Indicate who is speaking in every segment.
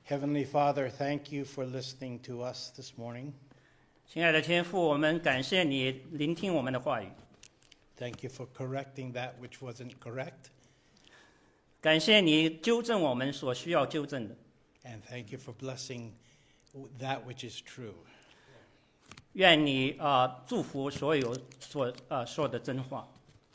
Speaker 1: Heavenly Father, thank you for listening to us this morning.
Speaker 2: 亲爱的天父，我们感谢你聆听我们的话语，
Speaker 1: Thank you for correcting that which wasn't correct.
Speaker 2: 感谢你纠正我们所需要纠正的，
Speaker 1: And thank you for blessing that which is true.
Speaker 2: 愿你祝福所有说的真话。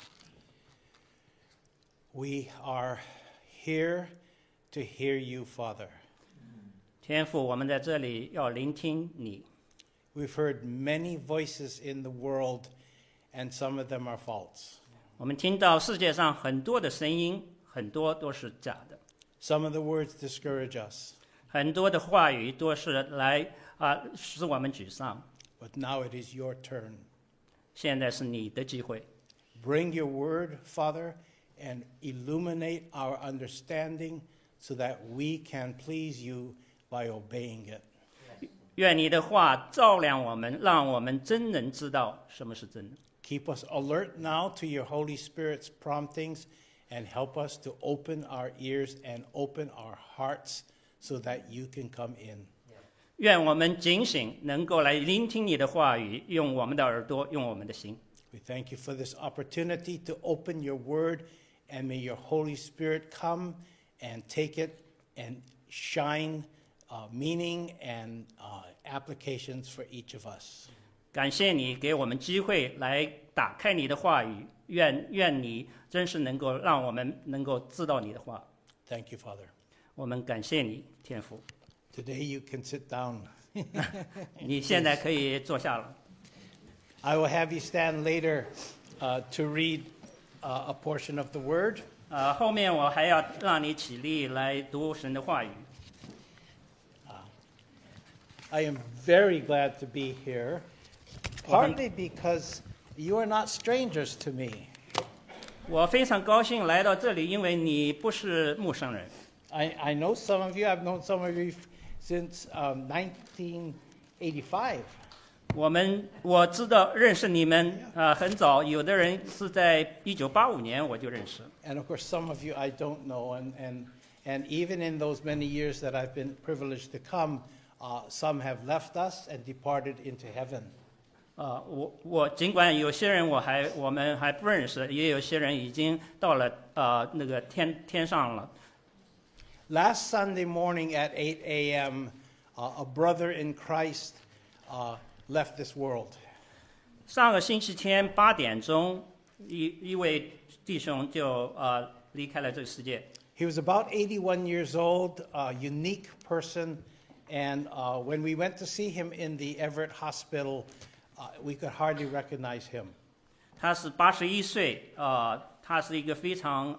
Speaker 1: We are here to hear you, Father.
Speaker 2: 天父，我们在这里要聆听你。
Speaker 1: We've heard many voices in the world, and some of them are false.
Speaker 2: 我们听到世界上很多的声音，很多都是假的，
Speaker 1: Some of the words discourage us,
Speaker 2: 很多的话语都是来使我们沮丧。
Speaker 1: but now it is your turn.
Speaker 2: 现在是你的机会，
Speaker 1: Bring your word, Father, and illuminate our understanding so that we can please you by obeying it.
Speaker 2: 愿你的话照亮我们，让我们真能知道什么是真的。
Speaker 1: Keep us alert now to your Holy Spirit's promptings and help us to open our ears and open our hearts so that you can come in.
Speaker 2: 愿我们警醒，能够来聆听你的话语，用我们的耳朵，用我们的心。
Speaker 1: We thank you for this opportunity to open your word, and may your Holy Spirit come and take it and shine meaning and applications for each of us.
Speaker 2: 感谢你给我们机会来打开你的话语，愿你真是能够让我们能够知道你的话。
Speaker 1: Thank you, Father.
Speaker 2: 我们感谢你，天父。
Speaker 1: Today you can sit down.
Speaker 2: 你现在可以坐下了。
Speaker 1: I will have you stand later to read a portion of the word.
Speaker 2: 后面我还要让你起立来读神的话语。
Speaker 1: I am very glad to be here, partly because you are not strangers to me.
Speaker 2: 我非常高兴来到这里，因为你不是陌生人。
Speaker 1: I know some of you. I've known some of you since 1985.
Speaker 2: 我知道认识你们很早，有的人是在1985年我就认识。
Speaker 1: And of course, some of you I don't know. And even in those many years that I've been privileged to come, some have left us and departed into heaven.
Speaker 2: 我尽管有些人我们还不认识，也有些人已经到了那个天上了。
Speaker 1: Last Sunday morning at 8 a.m., a brother in Christ left this world.
Speaker 2: 上个星期天8点钟，一位弟兄就离开了这个世界。
Speaker 1: He was about 81 years old, a unique person, and when we went to see him in the Everett Hospital, we could hardly recognize him.
Speaker 2: 他是81岁，他是一个非常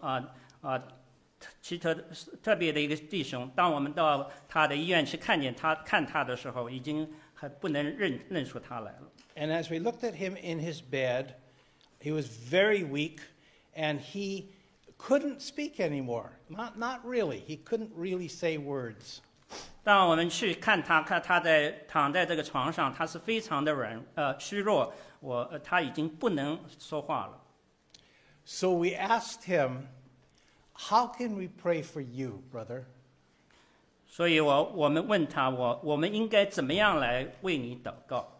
Speaker 2: 特别的一个弟兄。当我们到他的医院去看他的时候，已经还不能认出他来了。
Speaker 1: And as we looked at him in his bed, he was very weak, and he couldn't speak anymore. Not really. He couldn't really say words.
Speaker 2: 当我们去看他躺在这个床上，他是非常的虚弱，他已经不能说话了。
Speaker 1: So we asked him, "How can we pray for you, brother?"
Speaker 2: 所以我们问他，我们应该怎么样来为你祷告？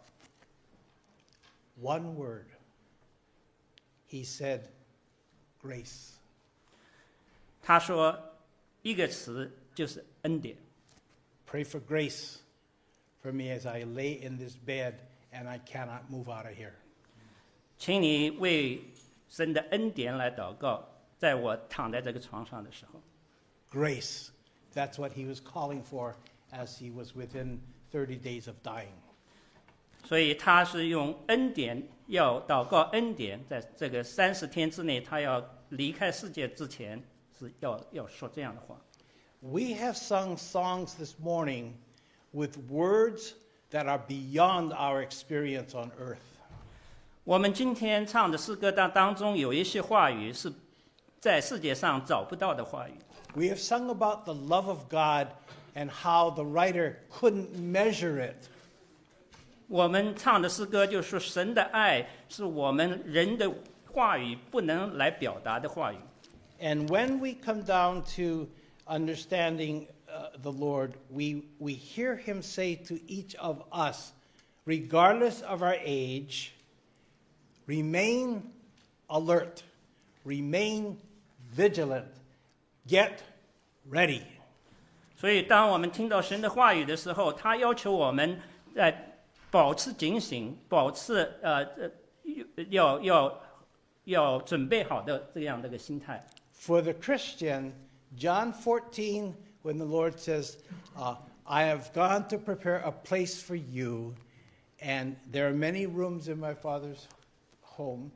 Speaker 1: One word. He said, "Grace."
Speaker 2: 他说一个词就是恩典。
Speaker 1: Pray for grace for me as I lay in this bed and I cannot move out of here.
Speaker 2: 请你为神的恩典来祷告，在我躺在这个床上的时候。
Speaker 1: Grace. That's what he was calling for as he was within 30 days of dying.
Speaker 2: 所以他是用恩典，要祷告恩典，在这个30天之内，他要离开世界之前，是要说这样的话。
Speaker 1: We have sung songs this morning with words that are beyond our experience on earth.
Speaker 2: 我们今天唱的诗歌当中有一些话语是在世界上找不到的话语。
Speaker 1: We have sung about the love of God and how the writer couldn't measure it.
Speaker 2: 我们唱的诗歌就是说神的爱是我们人的话语不能来表达的话语。
Speaker 1: And when we come down to understanding the Lord, we hear him say to each of us, regardless of our age, remain alert, remain vigilant, get ready.
Speaker 2: 所以，当我们听到神的话语的时候，他要求我们保持警醒，保持要准备好的这样的一个心态。
Speaker 1: For the Christian, John 14, when the Lord says, I have gone to prepare a place for you, and there are many rooms in my Father's home,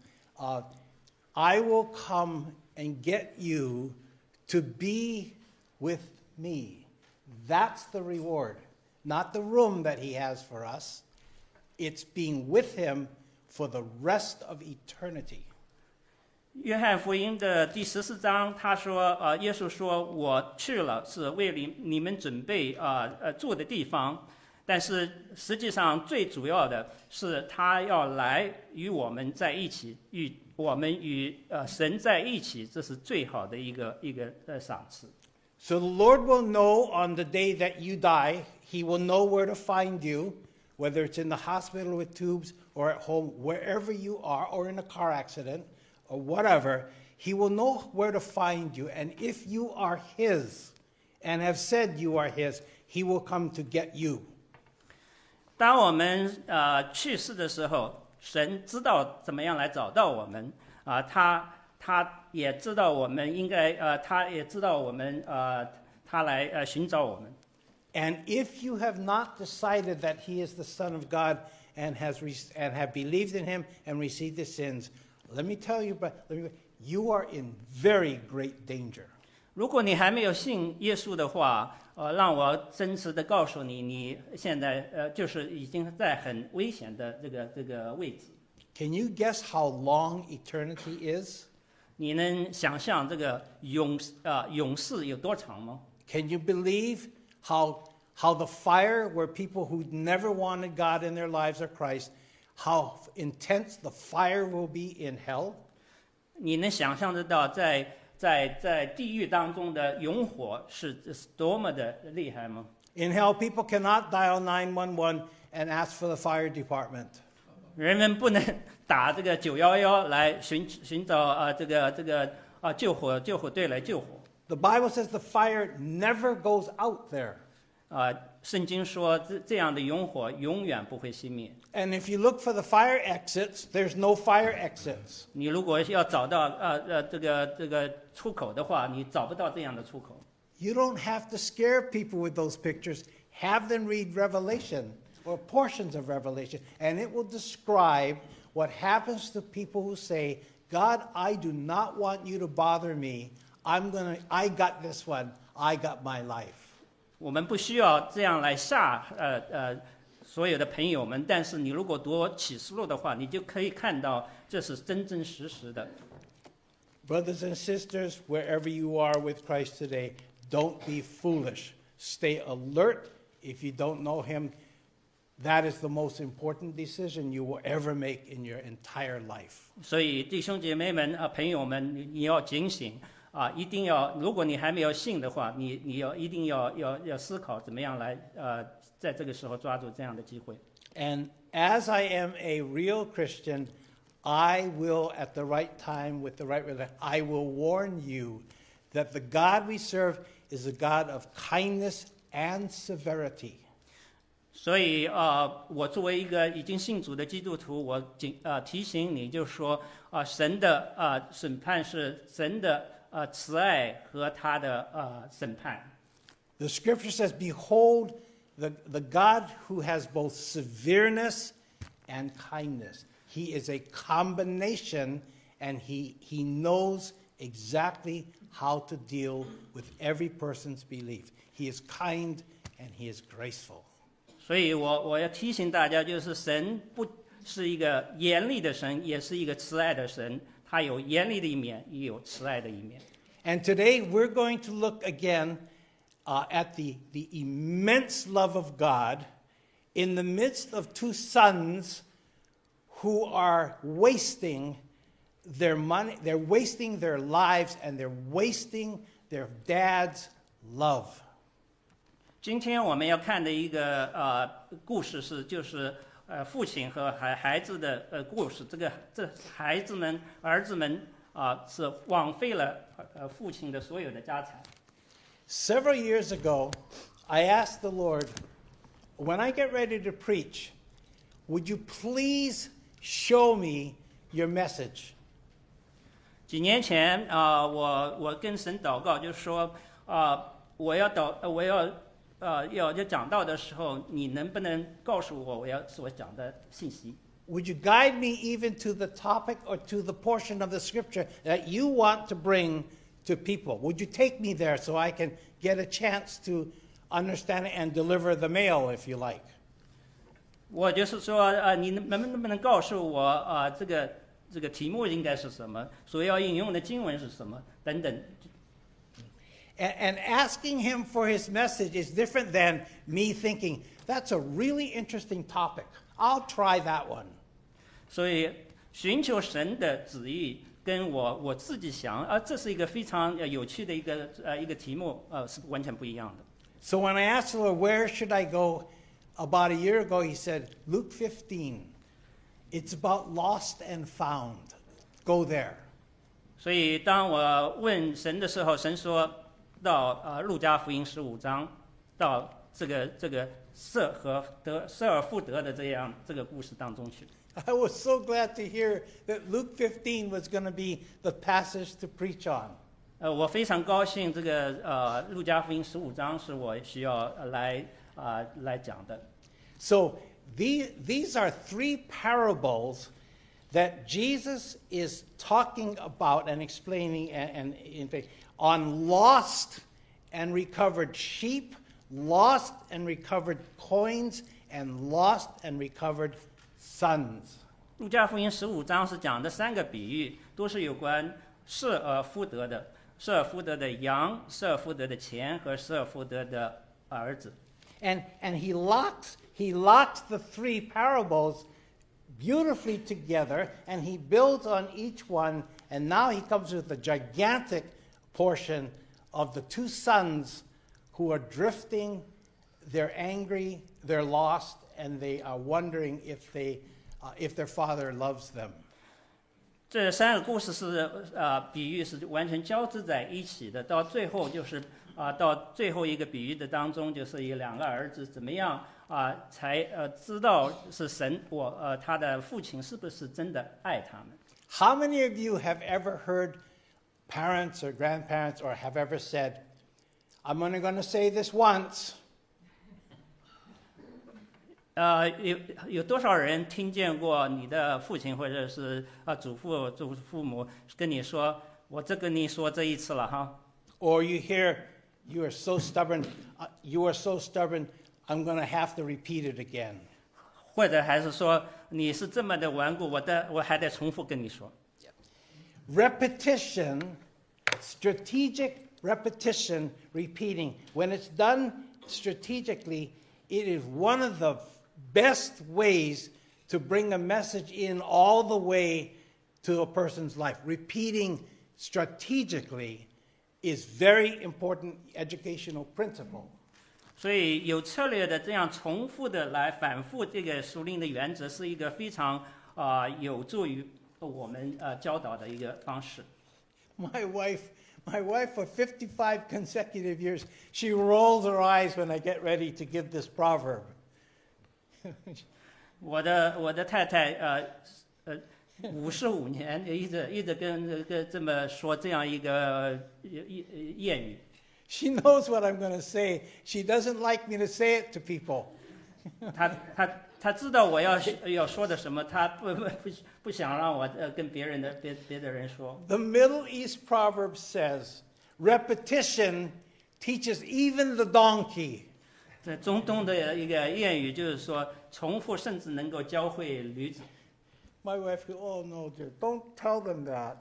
Speaker 1: I will come and get you to be with me. That's the reward, not the room that he has for us. It's being with him for the rest of eternity.
Speaker 2: 约翰福音的第14章，他说，耶稣说：“我去了，是为你们准备住的地方。但是实际上最主要的是，他要来与我们在一起，与神在一起，这是最好的一个赏赐。”
Speaker 1: So the Lord will know on the day that you die, he will know where to find you, whether it's in the hospital with tubes or at home, wherever you are, or in a car accident or whatever, he will know where to find you. And if you are his and have said you are his, he will come to get you.
Speaker 2: 当我们去世的时候，神知道怎么样来找到我们他也知道我们应该他也知道我们他来寻找我们。
Speaker 1: And if you have not decided that he is the Son of God and have believed in him and received his sins, let me tell you, you are in very great danger.
Speaker 2: 如果你还没有信耶稣的话，让我真实的告诉你，你现在就是已经在很危险的这个位置。
Speaker 1: Can you guess how long eternity is?
Speaker 2: 你能想象这个永世有多长吗？
Speaker 1: Can you believe how the fire where people who never wanted God in their lives or Christ, how intense the fire will be in hell?
Speaker 2: 你能想象得到在地狱当中的永火是多么的厉害吗？
Speaker 1: In hell, people cannot dial 911 and ask for the fire department.
Speaker 2: 人们不能打这个911来寻找救火队来救火。
Speaker 1: The Bible says the fire never goes out there.
Speaker 2: 圣经说这样的永火永远不会熄灭。
Speaker 1: And if you look for the fire exits, there's no fire exits.
Speaker 2: 你如果要找到这个出口的话，你找不到这样的出口。
Speaker 1: You don't have to scare people with those pictures. Have them read Revelation or portions of Revelation, and it will describe what happens to people who say, God, I do not want you to bother me. I got this one. I got my life.
Speaker 2: 我们不需要这样来吓所有的朋友们，但是你如果读启示录的话，你就可以看到这是真真实实的。
Speaker 1: Brothers and sisters, wherever you are with Christ today, don't be foolish. Stay alert. If you don't know him, that is the most important decision you will ever make in your entire life.
Speaker 2: 所以弟兄姐妹们朋友们，你要警醒一定要，如果你还没有信的话，你一定要思考怎么样来在这个时候抓住这样的机会。
Speaker 1: And as I am a real Christian, I will, at the right time, with the right religion, I will warn you that the God we serve is a God of kindness and severity.
Speaker 2: 所以我作为一个已经信主的基督徒，我提醒你，就是说神的审判是神的慈爱和他的审判。
Speaker 1: The scripture says, behold, the God who has both severeness and kindness. He is a combination, and he knows exactly how to deal with every person's belief. He is kind and he is graceful.
Speaker 2: 所以我要提醒大家，就是神不是一个严厉的神，也是一个慈爱的神。他有严厉的一面，也有慈爱的一面。
Speaker 1: And today we're going to look again at the immense love of God in the midst of two sons who are wasting their money, they're wasting their lives, and they're wasting their dad's love.
Speaker 2: 今天我们要看的一个故事就是父亲和孩子的故事。这孩子们儿子们是枉费了父亲的所有的家产。
Speaker 1: Several years ago, I asked the Lord, when I get ready to preach, would you please show me your message?
Speaker 2: 几年前我跟神祷告，就是说我要讲道的时候，你能不能告诉我我要所讲的信息？
Speaker 1: Would you guide me even to the topic or to the portion of the scripture that you want to bring to people? Would you take me there so I can get a chance to understand it and deliver the mail, if you like?
Speaker 2: 我就是说你能不能告诉我这个题目应该是什么，所要引用的经文是什么等等。
Speaker 1: And asking him for his message is different than me thinking, that's a really interesting topic. I'll try that one.
Speaker 2: 所以寻求神的旨意跟我自己想这是一个非常有趣的一个题目是完全不一样的。
Speaker 1: So when I asked the Lord, where should I go? About a year ago, he said, Luke 15. It's about lost and found. Go there.
Speaker 2: 所以当我问神的时候，神说到路加福音15章，到这个舍尔富德的这个故事当中去。
Speaker 1: I was so glad to hear that Luke 15 was going to be the passage to preach on.
Speaker 2: 我非常高兴，这个路加福音15章是我需要来讲的。
Speaker 1: So these are three parables that Jesus is talking about and explaining and on lost and recovered sheep, lost and recovered coins, and lost and recovered sons.
Speaker 2: 路加福音15章是讲的3个比喻，都是有关舍尔夫德的羊、舍尔夫德的钱和舍尔夫德的儿子。
Speaker 1: And he locks the three parables beautifully together, and he builds on each one, and now he comes with a gigantic portion of the two sons who are drifting, they're angry, they're lost, and they are wondering if their father loves them.
Speaker 2: 这3个故事是比喻是完全交织在一起的，到最后就是到最后一个比喻的当中，就是有2个儿子怎么样才知道是神他的父亲是不是真的爱他们。
Speaker 1: How many of you have ever heard parents or grandparents or have ever said, I'm only going to say this once?
Speaker 2: 有多少人听见过你的父亲或者是祖父母跟你说，我这跟你说这一次了哈？
Speaker 1: Or you hear, you are so stubborn, I'm going to have to repeat it again.
Speaker 2: 或者还是说你是这么的顽固，我还得重复跟你说。
Speaker 1: Repetition, strategic repetition, repeating. When it's done strategically, it is one of the best ways to bring a message in all the way to a person's life. Repeating strategically is very important educational principle.
Speaker 2: 所以有策略的这样重复的来反复这个属灵的原则，是一个非常有助于我们教导的一个方式。
Speaker 1: My wife for 55 consecutive years, she rolls her eyes when I get ready to give this proverb.
Speaker 2: 我的太太55年一直跟这么说这样一个谚语。
Speaker 1: She knows what I'm going to say. She doesn't like me to say it to people.
Speaker 2: 他知道我要说的什么，他不想让我跟别的人说。
Speaker 1: The Middle East proverb says, repetition teaches even the donkey.
Speaker 2: 在中东的一个谚语就是说，重复甚至能够教会驴子。
Speaker 1: My wife goes, oh no, dear, don't tell them that.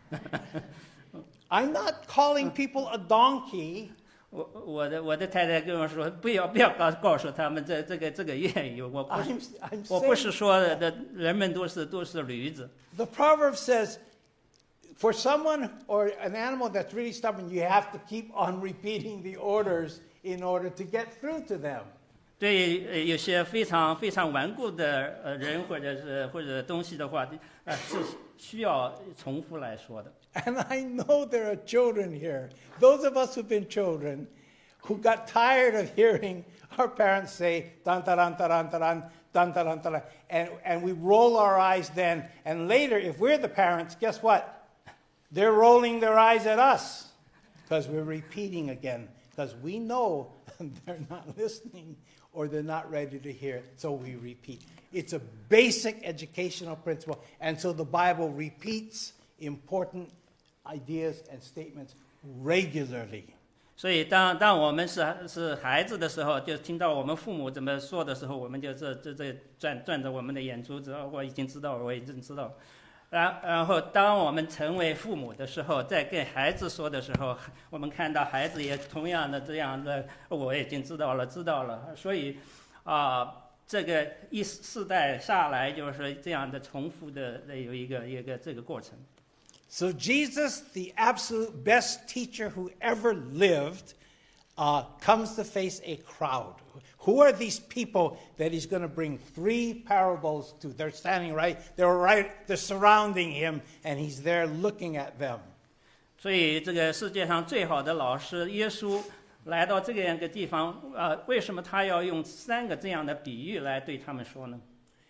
Speaker 1: I'm not calling people a donkey.
Speaker 2: 我的太太跟我说，不要告诉他们这个谚语，我不是说的人们都是驴子。
Speaker 1: The proverb says, For someone or an animal that's really stubborn, you have to keep on repeating the orders in order to get through to them.
Speaker 2: 对有些非常非常顽固的人或者东西的话，是需要重复来说的。
Speaker 1: And I know there are children here, those of us who've been children, who got tired of hearing our parents say, "Tan taran taran taran, tan taran taran," and we roll our eyes then. And later, if we're the parents, guess what? They're rolling their eyes at us because we're repeating again, because we know they're not listening or they're not ready to hear it, so we repeat. It's a basic educational principle, and so the Bible repeats important ideas and statements regularly.
Speaker 2: 所以当我们是孩子的时候，就听到我们父母怎么说的时候，我们就这转着我们的眼珠子，我已经知道了，我已经知道了。然后当我们成为父母的时候，在跟孩子说的时候，我们看到孩子也同样的这样的，我已经知道了。所以这个一世代下来就是这样的重复的有一个这个过程。
Speaker 1: So Jesus, the absolute best teacher who ever lived, comes to face a crowd. Who are these people that he's going to bring 3 parables to? They're standing they're surrounding him, and he's there looking at them.
Speaker 2: 所以这个世界上最好的老师耶稣来到这样一个地方，为什么他要用3个这样的比喻来对他们说呢？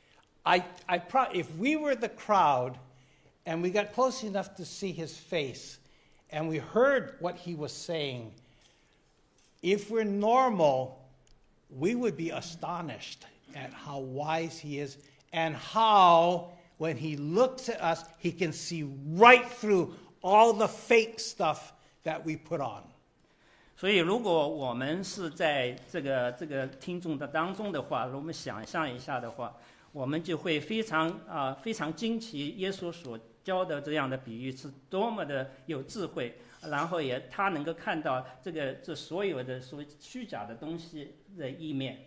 Speaker 1: If we were the crowd, and we got close enough to see his face, and we heard what he was saying, if we're normal, we would be astonished at how wise he is and how, when he looks at us, he can see right through all the fake stuff that we put on.
Speaker 2: 所以，如果我们是在这个听众的当中的话，如果我们想象一下的话，我们就会非常惊奇耶稣所教的这样的比喻是多么的有智慧，然后他能够看到这所有的所谓虚假的东西的一面。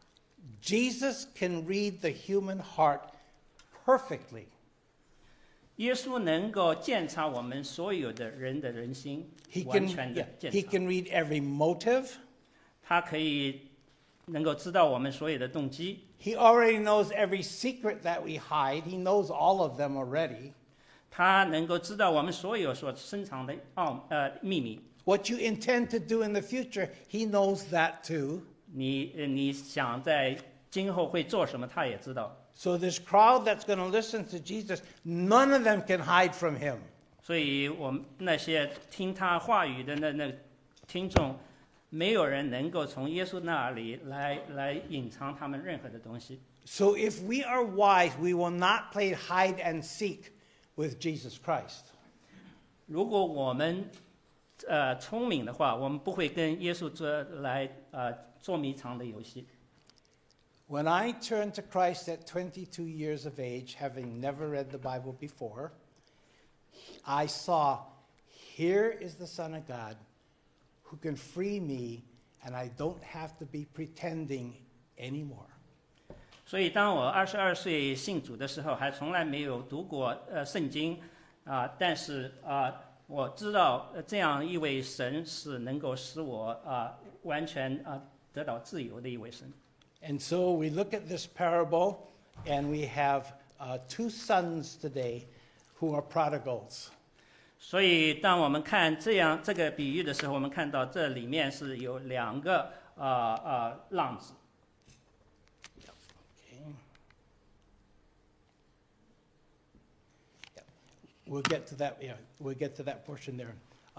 Speaker 1: Jesus can read the human heart perfectly.
Speaker 2: 耶稣能够鉴察我们所有的人的人心，
Speaker 1: He
Speaker 2: 完全的
Speaker 1: can,
Speaker 2: 鉴
Speaker 1: he
Speaker 2: 察。
Speaker 1: can read every motive.
Speaker 2: 他可以能够知道我们所有的动机。
Speaker 1: He already knows every secret that we hide. He knows all of them already.
Speaker 2: 他能够知道我们所有所深藏的秘密。
Speaker 1: What you intend to do in the future, he knows that too.
Speaker 2: 你想在今后会做什么，他也知道。
Speaker 1: So this crowd that's going to listen to Jesus, none of them can hide from him.
Speaker 2: 所以我们那些听他话语的那听众，没有人能够从耶稣那里来隐藏他们任何的东西。
Speaker 1: So if we are wise, we will not play hide and seek with Jesus Christ.
Speaker 2: 如果我们聪明的话，我们不会跟耶稣做迷藏的游戏。
Speaker 1: When I turned to Christ at 22 years of age, having never read the Bible before, I saw, here is the Son of God who can free me, and I don't have to be pretending anymore.
Speaker 2: 所以当我22岁信主的时候，还从来没有读过圣经但是我知道这样一位神是能够使我完全得到自由的一位神。
Speaker 1: And so we look at this parable, and we have 2 sons today who are prodigals.
Speaker 2: 所以当我们看这个比喻的时候，我们看到这里面是有2个浪子。
Speaker 1: We'll get to that. Yeah, we'll get to that portion there.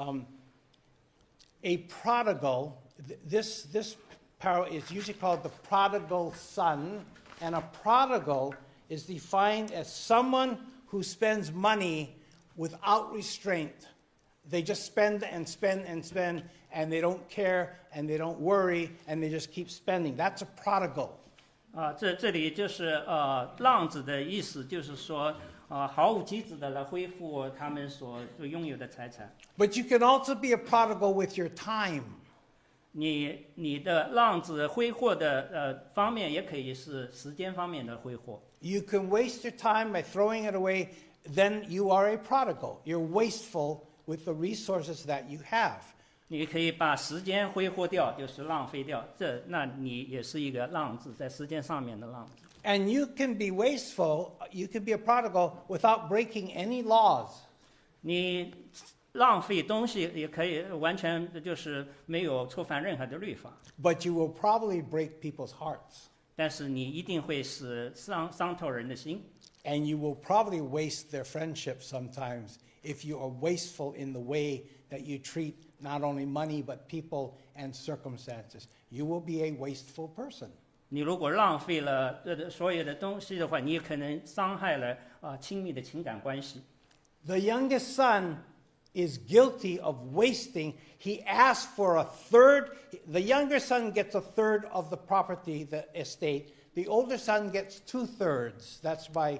Speaker 1: A prodigal. This parable is usually called the prodigal son, and a prodigal is defined as someone who spends money without restraint. They just spend and spend and spend, and they don't care and they don't worry and they just keep spending. That's a prodigal.
Speaker 2: 这里就是浪子的意思，就是说毫无节制的来恢复他们所拥有的财产。
Speaker 1: But you can also be a prodigal with your time.
Speaker 2: 你的浪子挥霍的方面，也可以是时间方面的挥霍。
Speaker 1: You can waste your time by throwing it away then you are a prodigal. You're wasteful with the resources that you have.
Speaker 2: 你可以把时间挥霍掉，就是浪费掉。那你也是一个浪子，在时间上面的浪子。
Speaker 1: And you can be wasteful, you can be a prodigal without breaking any laws.
Speaker 2: 你浪费东西也可以完全就是没有触犯任何的律法，
Speaker 1: But you will probably break people's hearts.
Speaker 2: 但是你一定会使伤透人的心。
Speaker 1: And you will probably waste their friendship sometimes if you are wasteful in the way that you treat not only money but people and circumstances. You will be a wasteful person.
Speaker 2: 你如果浪费了所有的东西的话，你也可能伤害了亲密的情感关系。
Speaker 1: The youngest son is guilty of wasting. He asked for a third. The younger son gets a third of the property, the estate. The older son gets 2/3. That's by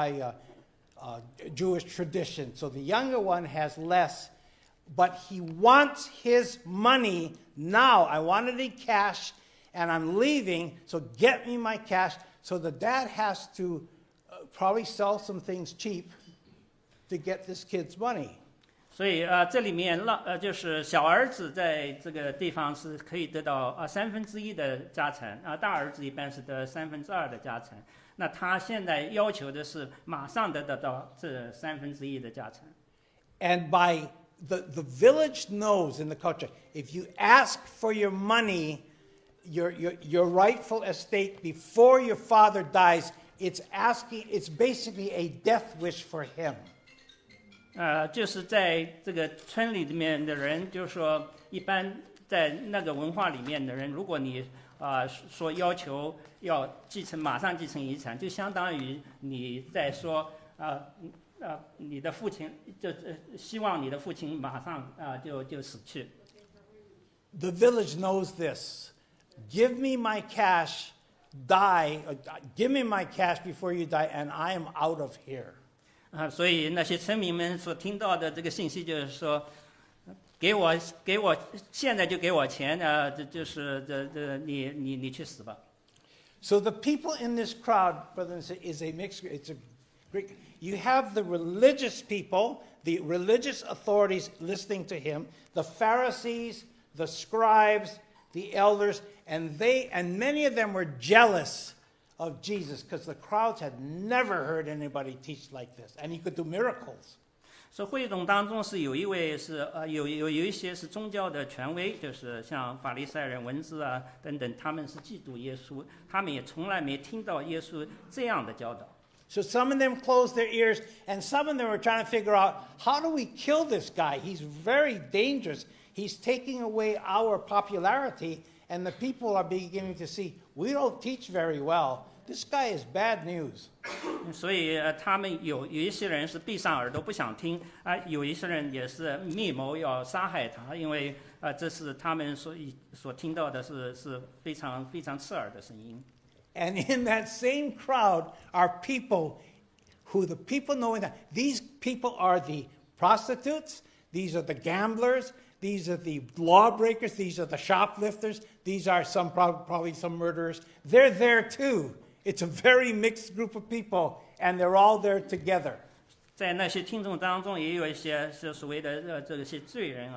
Speaker 1: Jewish tradition. So the younger one has less, but he wants his money now. I wanted it in cash, and I'm leaving, so get me my cash. So the dad has to probably sell some things cheap to get this kid's money.
Speaker 2: 所以这里面就是小儿子在这个地方是可以得到1/3的家产大儿子一般是得2/3的家产。那他现在要求的是马上得到这1/3的家产。
Speaker 1: And by the village knows in the culture, if you ask for your money, your rightful estate before your father dies, it's basically a death wish for him.
Speaker 2: 就是在这个村里面的人，就是说，一般在那个文化里面的人，如果你说要求要马上继承遗产，就相当于你在说你的父亲就希望你的父亲马上就死去。
Speaker 1: The village knows this. Give me my cash, give me my cash before you die, and I am out of here.
Speaker 2: 所以那些村民们所听到的这个信息就是说，给我现在就给我钱就是你去死吧。
Speaker 1: So the people in this crowd, brothers and sisters, is a mixture. It's a great. You have the religious people, the religious authorities listening to him, the Pharisees, the scribes, the elders, and many of them were jealous of Jesus because the crowds had never heard anybody teach like this, and he could do miracles.
Speaker 2: 所以会众当中是有一位是有一些是宗教的权威，就是像法利赛人、文士等等，他们是嫉妒耶稣，他们也从来没听到耶稣这样的教导。
Speaker 1: So some of them closed their ears, and some of them were trying to figure out, how do we kill this guy? He's very dangerous. He's taking away our popularity, and the people are beginning to see, we don't teach very well. This guy is bad news.
Speaker 2: 所以他们有一些人是闭上耳朵不想听有一些人也是密谋要杀害他，因为这是他们所听到的是非常非常刺耳的声音。
Speaker 1: And in that same crowd are people who the people know that these people are the prostitutes, these are the gamblers, these are the lawbreakers, these are the shoplifters, these are probably some murderers. They're there too. It's a very mixed group of people, and they're all there together.
Speaker 2: 在那些听众当中，也有一些是所谓的这些罪人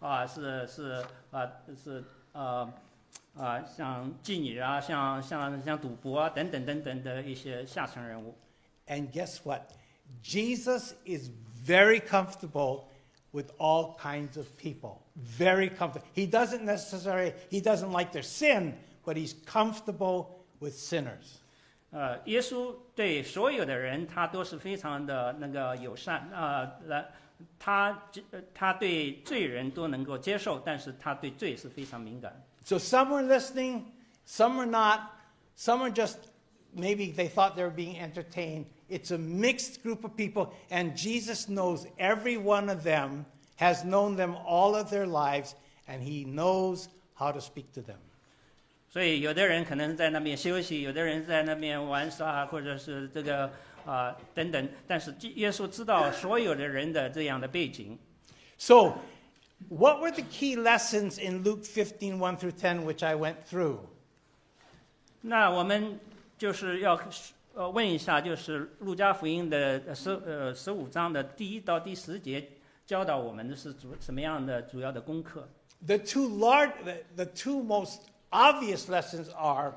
Speaker 2: 像妓女像赌博等等的一些下层人物。
Speaker 1: And guess what? Jesus is very comfortable with all kinds of people. Very comfortable. He doesn't like their sin, but he's comfortable with sinners.
Speaker 2: 耶稣对所有的人，他都是非常的那个友善他对罪人都能够接受，但是他对罪是非常敏感。
Speaker 1: So some were listening, some were not, some are just maybe they thought they were being entertained. It's a mixed group of people, and Jesus knows every one of them, has known them all of their lives, and he knows how to speak to them.
Speaker 2: 所以有的人可能在那边休息，有的人在那边玩耍，或者是这个等等，但是耶稣知道所有的人的这样的背景。
Speaker 1: So, what were the key lessons in Luke 15:1 through 10, which I went through?
Speaker 2: 那我们就是要问一下，就是路加福音的15章的第1到第10节教导我们的是什么样的主要的功课？
Speaker 1: The two most obvious lessons are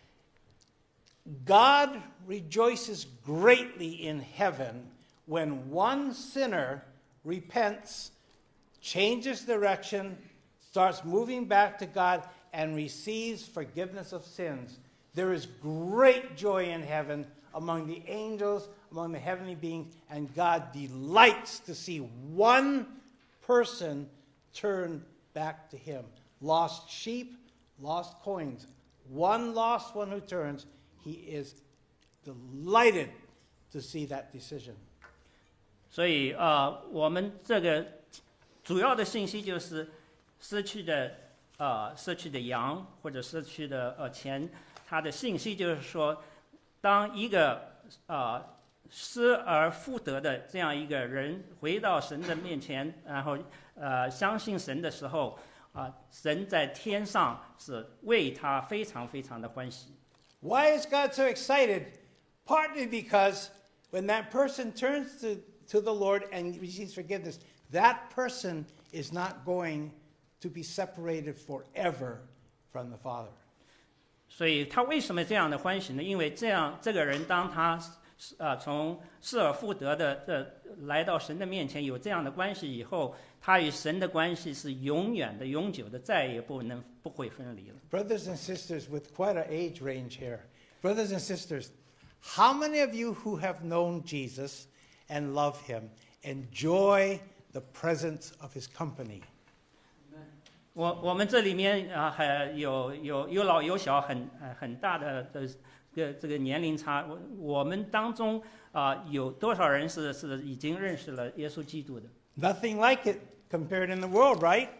Speaker 1: God rejoices greatly in heaven when one sinner repents, changes direction, starts moving back to God, and receives forgiveness of sins. There is great joy in heaven among the angels, among the heavenly beings, and God delights to see one person turn back to Him. Lost sheep, lost coins. One lost one who turns, He is delighted to see that decision.
Speaker 2: 所以我们这个主要的信息就是失去的羊或者失去的钱，它的信息就是说，当一个失而复得的这样一个人回到神的面前，然后相信神的时候，神在天上是为他非常非常的欢喜。
Speaker 1: Why is God so excited? Partly because when that person turns to the Lord and receives forgiveness, that person is not going to be separated forever from the Father.
Speaker 2: 所以他为什么这样的欢喜呢？因为这个人当他从失而复得的来到神的面前，有这样的关系以后，他与神的关系是永远的、永久的，再也不会分离了。
Speaker 1: Brothers and sisters, with quite an age range here, brothers and sisters, how many of you who have known Jesus and love Him enjoy the presence of His company?
Speaker 2: 我们这里面还有老有小，很大的这个年龄差。我们当中有多少人是已经认识了耶稣基督的？
Speaker 1: Nothing like it compared in the world, right?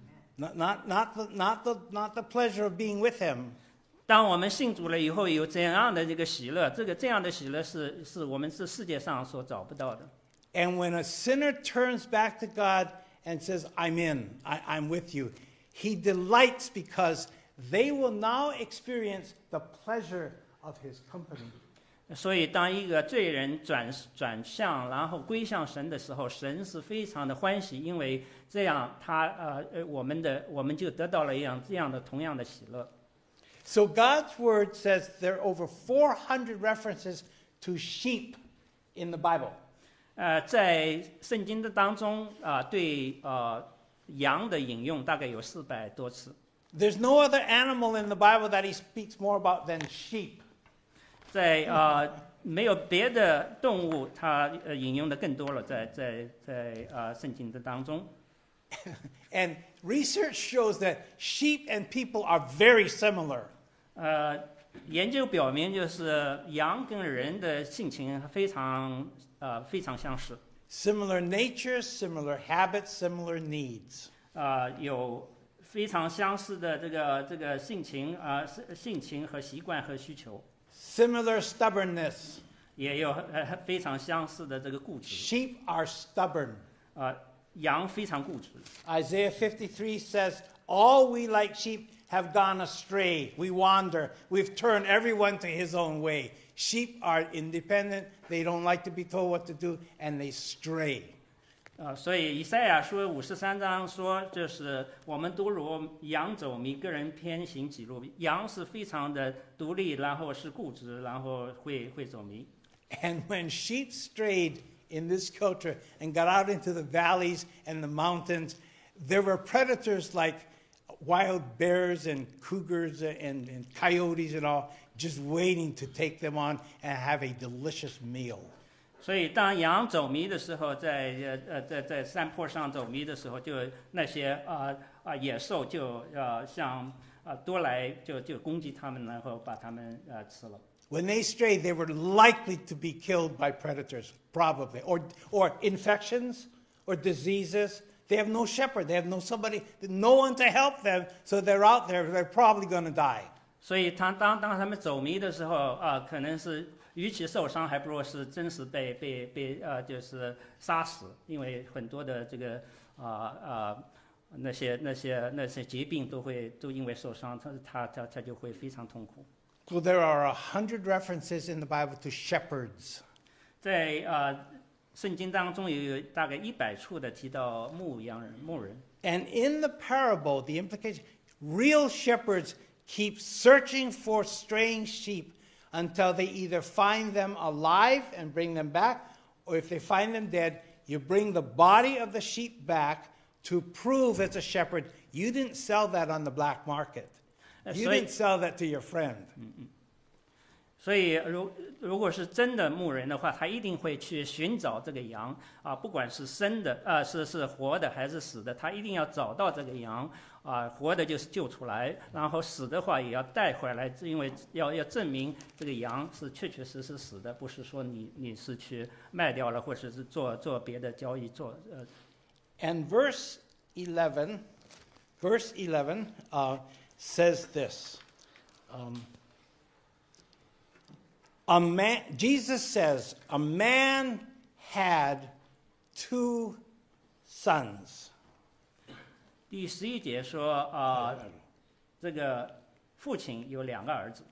Speaker 1: Not the pleasure of being with Him.
Speaker 2: 当我们信主了以后，有怎样的这个喜乐？这样的喜乐是我们这世界上所找不到的。
Speaker 1: And when a sinner turns back to God and says, I'm in, I'm with you, He delights because they will now experience the pleasure of His company.
Speaker 2: 所以，当一个罪人转向，然后归向神的时候，神是非常的欢喜，因为这样我们就得到了这样的同样的喜乐。
Speaker 1: So God's word says there are over 400 references to sheep in the Bible.
Speaker 2: 在圣经的当中对羊的引用大概有400多次。
Speaker 1: There's no other animal in the Bible that He speaks more about than sheep.
Speaker 2: 在没有别的动物，它引用的更多了，在圣经的当中。
Speaker 1: And research shows that sheep and people are very similar.
Speaker 2: 研究表明，就是羊跟人的性情非常相似。
Speaker 1: Similar natures, similar habits, similar needs.
Speaker 2: 有非常相似的这个性情和习惯和需求。
Speaker 1: Similar stubbornness.
Speaker 2: 也有非常相似的这个固执。
Speaker 1: Sheep are stubborn.
Speaker 2: 羊非常固执。
Speaker 1: Isaiah 53 says, all we like sheep have gone astray. We wander. We've turned everyone to his own way. Sheep are independent. They don't like to be told what to do, and they stray.
Speaker 2: 所以以赛亚书53章说，就是我们都如羊走迷，个人偏行己路。羊是非常的独立，然后是固执，然后会走迷。
Speaker 1: And when sheep strayed in this culture and got out into the valleys and the mountains, there were predators like wild bears and cougars and coyotes and all, just waiting to take them on and have a delicious meal.
Speaker 2: 所以当羊走迷的时候，在山坡上走迷的时候，就那些野兽就像多来就攻击他们，然后把他们吃了。
Speaker 1: When they strayed, they were likely to be killed by predators, probably, or infections or diseases. They have no shepherd. They have no one to help them, so they're out there. They're probably going to die.
Speaker 2: 所以当他们走迷的时候可能是与其受伤，还不如是真实被就是杀死，因为很多的这个那些疾病都因为受伤，他就会非常痛苦。
Speaker 1: So there are 100 references in the Bible to shepherds.
Speaker 2: 在圣经当中有大概100处的提到牧羊人、牧人。
Speaker 1: And in the parable, the implication, real shepherds keep searching for straying sheep until they either find them alive and bring them back, or if they find them dead, you bring the body of the sheep back to prove as a shepherd, you didn't sell that on the black market. You didn't sell that to your friend.
Speaker 2: 所以如果是真的牧人的话，他一定会去寻找这个羊啊，不管是生的是活的还是死的，他一定要找到这个羊啊，活的就是救出来，然后死的话也要带回来，因为要证明这个羊是确确实实死的，不是说你是去卖掉了，或者是做别的交易
Speaker 1: And verse 11 says this. Jesus says, a man had 2 sons.
Speaker 2: 第11节说这个父亲有2个儿子。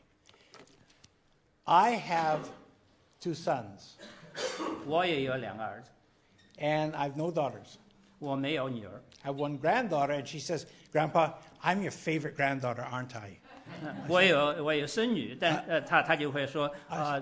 Speaker 1: I have 2 sons.
Speaker 2: 我也有2个儿子。
Speaker 1: And I've no daughters.
Speaker 2: 我没有女儿。
Speaker 1: I have one granddaughter, and she says, Grandpa, I'm your favorite granddaughter, aren't I?
Speaker 2: 我有孙女，但他就会说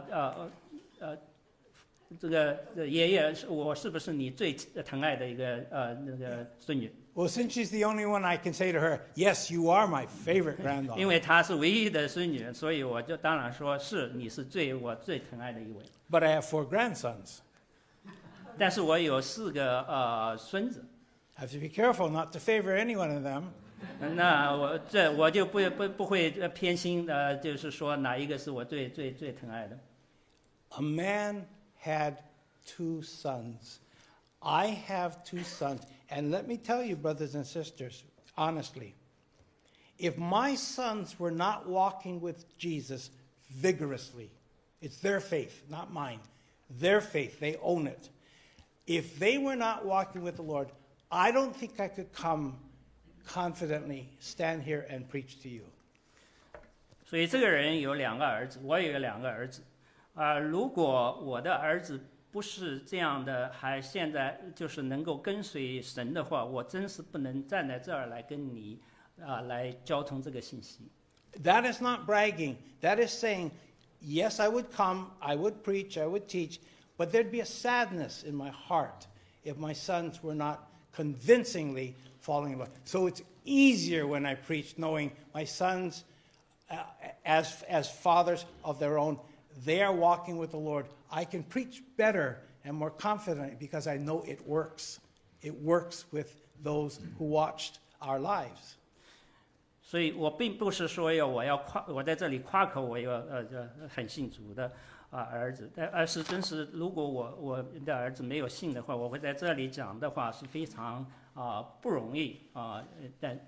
Speaker 2: 这个爷爷，我是不是你最疼爱的一个那个孙女？
Speaker 1: Well, since she's the only one, I can say to her, yes, you are my favorite granddaughter.
Speaker 2: 因为她是唯一的孙女，所以我就当然说是你是我最疼爱的一位。
Speaker 1: But I have 4 grandsons.
Speaker 2: 但是我有4个孙子。
Speaker 1: I have to be careful not to favor any one of them.
Speaker 2: 那我就不会偏心的，就是说哪一个是我最疼爱的。
Speaker 1: A man had 2 sons. I have 2 sons. And let me tell you, brothers and sisters, honestly, if my sons were not walking with Jesus vigorously, it's their faith, not mine, their faith, they own it. If they were not walking with the Lord, I don't think I could come confidently stand here and preach to you.
Speaker 2: 所以这个人有2个儿子，我也有2个儿子。如果我的儿子不是这样的，还现在就是能够跟随神的话，我真是不能站在这儿来跟你来交通这个信息。
Speaker 1: That is not bragging. That is saying, yes, I would come, I would preach, I would teach, but there'd be a sadness in my heart if my sons were not convincingly following the Lord. So it's easier when I preach, knowing my sons, as fathers of their own, they are walking with the Lord. I can preach better and more confidently because I know it works. It works with those who watched our lives.
Speaker 2: 所以我并不是说我在这里夸口我有很信主的儿子，而是真是如果我的儿子没有信的话，我会在这里讲的话是非常不容易但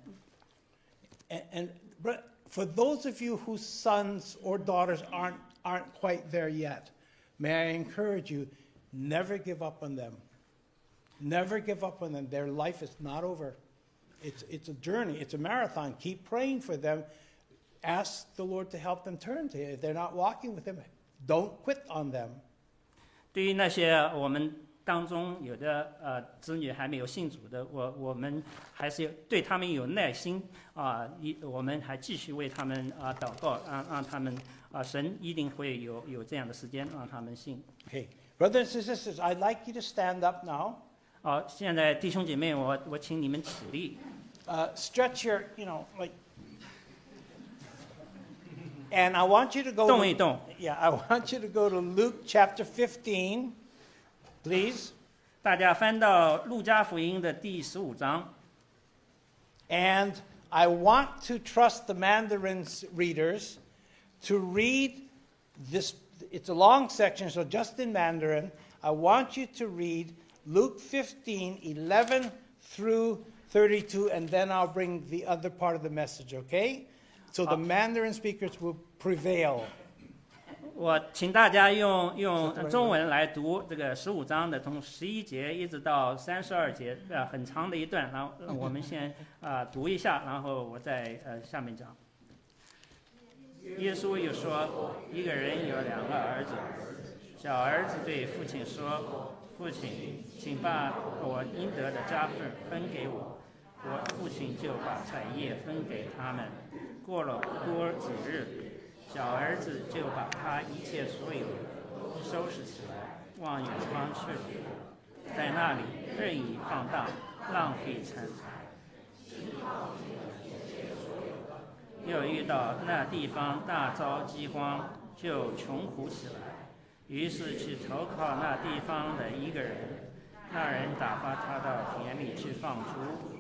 Speaker 1: But for those of you whose sons or daughters aren't quite there yet, may I encourage you, never give up on them. Never give up on them. Their life is not over. It's a journey. It's a marathon. Keep praying for them. Ask the Lord to help them turn to Him. If they're not walking with Him, don't quit on them.
Speaker 2: 对于那些我们当中有的子女还没有信主的，我们还是对他们有耐心我们还继续为他们祷告，让他们神一定会有这样的时间让他们信。
Speaker 1: Okay, brothers and sisters, I'd like you to stand up now.
Speaker 2: 现在弟兄姐妹，我请你们起立。
Speaker 1: Stretch your, like. And I want you to go.
Speaker 2: 动一动。
Speaker 1: Yeah, I want you to go to Luke chapter 15, please.
Speaker 2: 大家翻到路加福音的第15章。
Speaker 1: And I want to trust the Mandarin readers to read this. It's a long section, so just in Mandarin, I want you to read Luke 15:11 through 32, and then I'll bring the other part of the message, okay? So the Mandarin speakers will prevail.
Speaker 2: 我请大家用中文来读这个15章的，从11节一直到32节，很长的一段。然后我们先读一下，然后我再下面讲。 耶稣又说，一个人有2个儿子，小儿子对父亲说：“父亲，请把我应得的家分分给我。”我父亲就把产业分给他们。过了不多几日，小儿子就把他一切所有的收拾起来，往远方去了，在那里任意放荡，浪费钱财。又遇到那地方大遭饥荒，就穷苦起来，于是去投靠那地方的一个人，那人打发他到田里去放猪。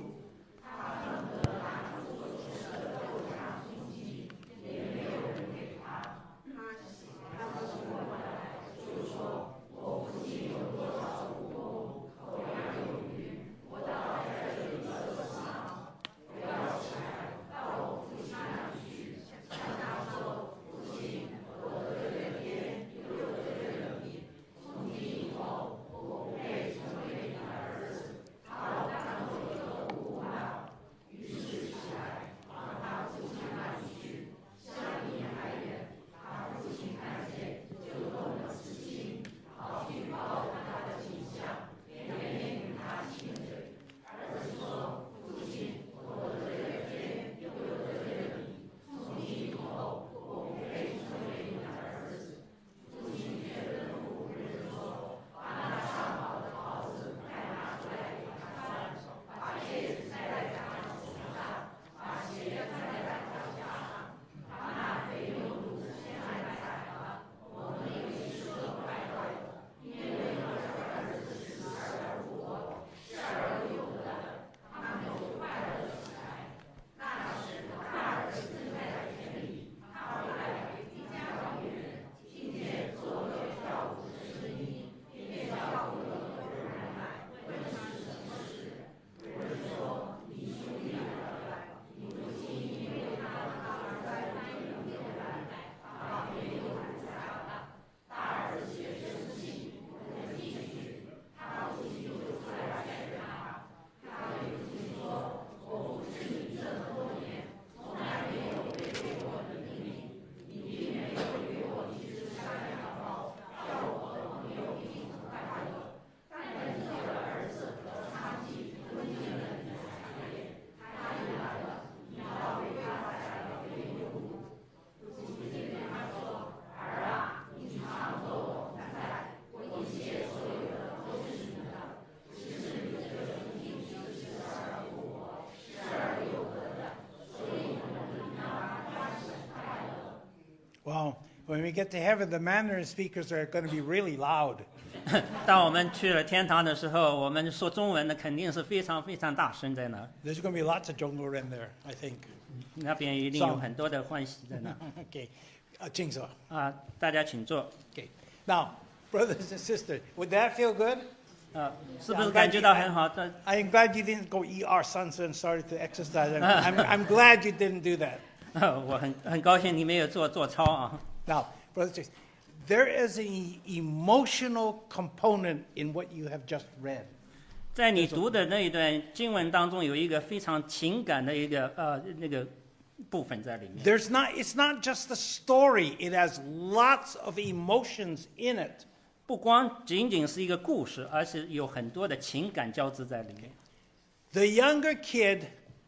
Speaker 1: Well, when we get to heaven, the Mandarin speakers are going to be really loud.
Speaker 2: 当我们去了天堂的时候，我们说中文的肯定是非常非常大声在那儿。
Speaker 1: There's going to be lots of jungle in there, I think.
Speaker 2: 那边一定有很多的欢喜在那儿。
Speaker 1: Okay. 敬坐。
Speaker 2: 大家请坐。
Speaker 1: Okay. Now, brothers and sisters, would that feel good?
Speaker 2: 是不是感觉到很好？
Speaker 1: I'm glad you didn't go eat our sons and started to exercise. I'm glad you didn't do that.
Speaker 2: 我很高兴你没有做操啊。
Speaker 1: Now, brothers and sisters, there is an emotional component in what you have just read.
Speaker 2: 在你读的那一段经文当中，有一个非常情感的一个那个部分在里面。
Speaker 1: It's not just a story. It has lots of emotions in it.
Speaker 2: 不光仅仅是一个故事，而是有很多的情感交织在里面。
Speaker 1: The younger kid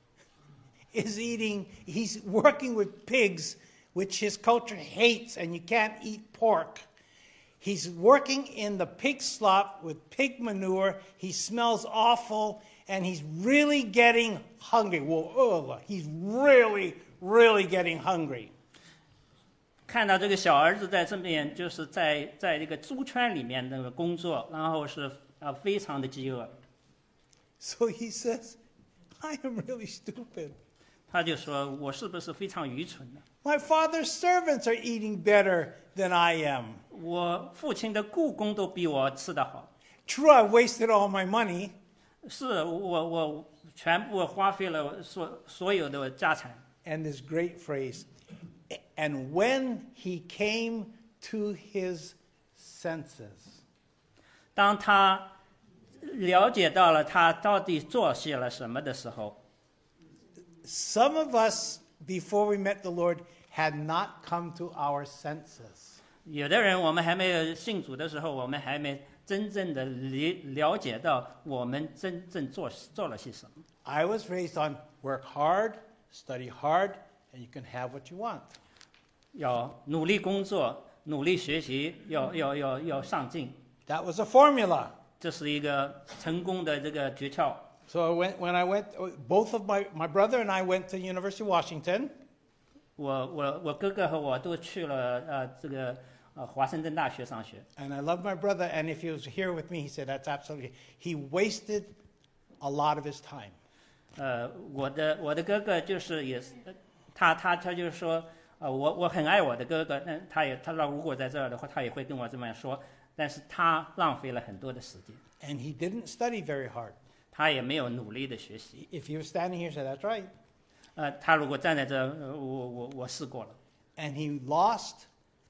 Speaker 1: he's working with pigs, which his culture hates, and you can't eat pork. He's working in the pig slop with pig manure. He smells awful, and he's really getting hungry. He's really, really getting hungry.
Speaker 2: 看到这个小儿子在这边，就是在这个猪圈里面那个工作，然后是非常的饥饿。
Speaker 1: So he says, I am really stupid.
Speaker 2: 他就说：“我是不是非常愚蠢呢？
Speaker 1: My father's servants are eating better than I am.
Speaker 2: 我父亲的雇工都比我吃得好。
Speaker 1: True, I wasted all my money.
Speaker 2: 是我全部花费了所有的家产。
Speaker 1: And this great phrase, and when he came to his senses.
Speaker 2: 当他了解到了他到底做些了什么的时候，
Speaker 1: Some of us, before we met the Lord, had not come to our senses.
Speaker 2: 有的人，我们还没有信主的时候，我们还没真正的了解到我们真正做了些什么。
Speaker 1: I was raised on work hard, study hard, and you can have what you want.
Speaker 2: 要努力工作，努力学习，要上进，
Speaker 1: That was a formula.
Speaker 2: 这是一个成功的这个诀窍。
Speaker 1: So when I went, both of my brother and I went to University of Washington.
Speaker 2: 我哥哥和我都去了这个华盛顿大学上学。
Speaker 1: And I love my brother, and if he was here with me, he said that's absolutely. He wasted a lot of his time.
Speaker 2: 我的哥哥就是也是，他就是说，我很爱我的哥哥，但他如果在这儿的话，他也会跟我这么样说，但是他浪费了很多的时间，
Speaker 1: And he didn't study very hard.
Speaker 2: 他也没有努力的学习。
Speaker 1: If he was standing here, said that's right.
Speaker 2: 他如果站在这，我试过了。
Speaker 1: And he lost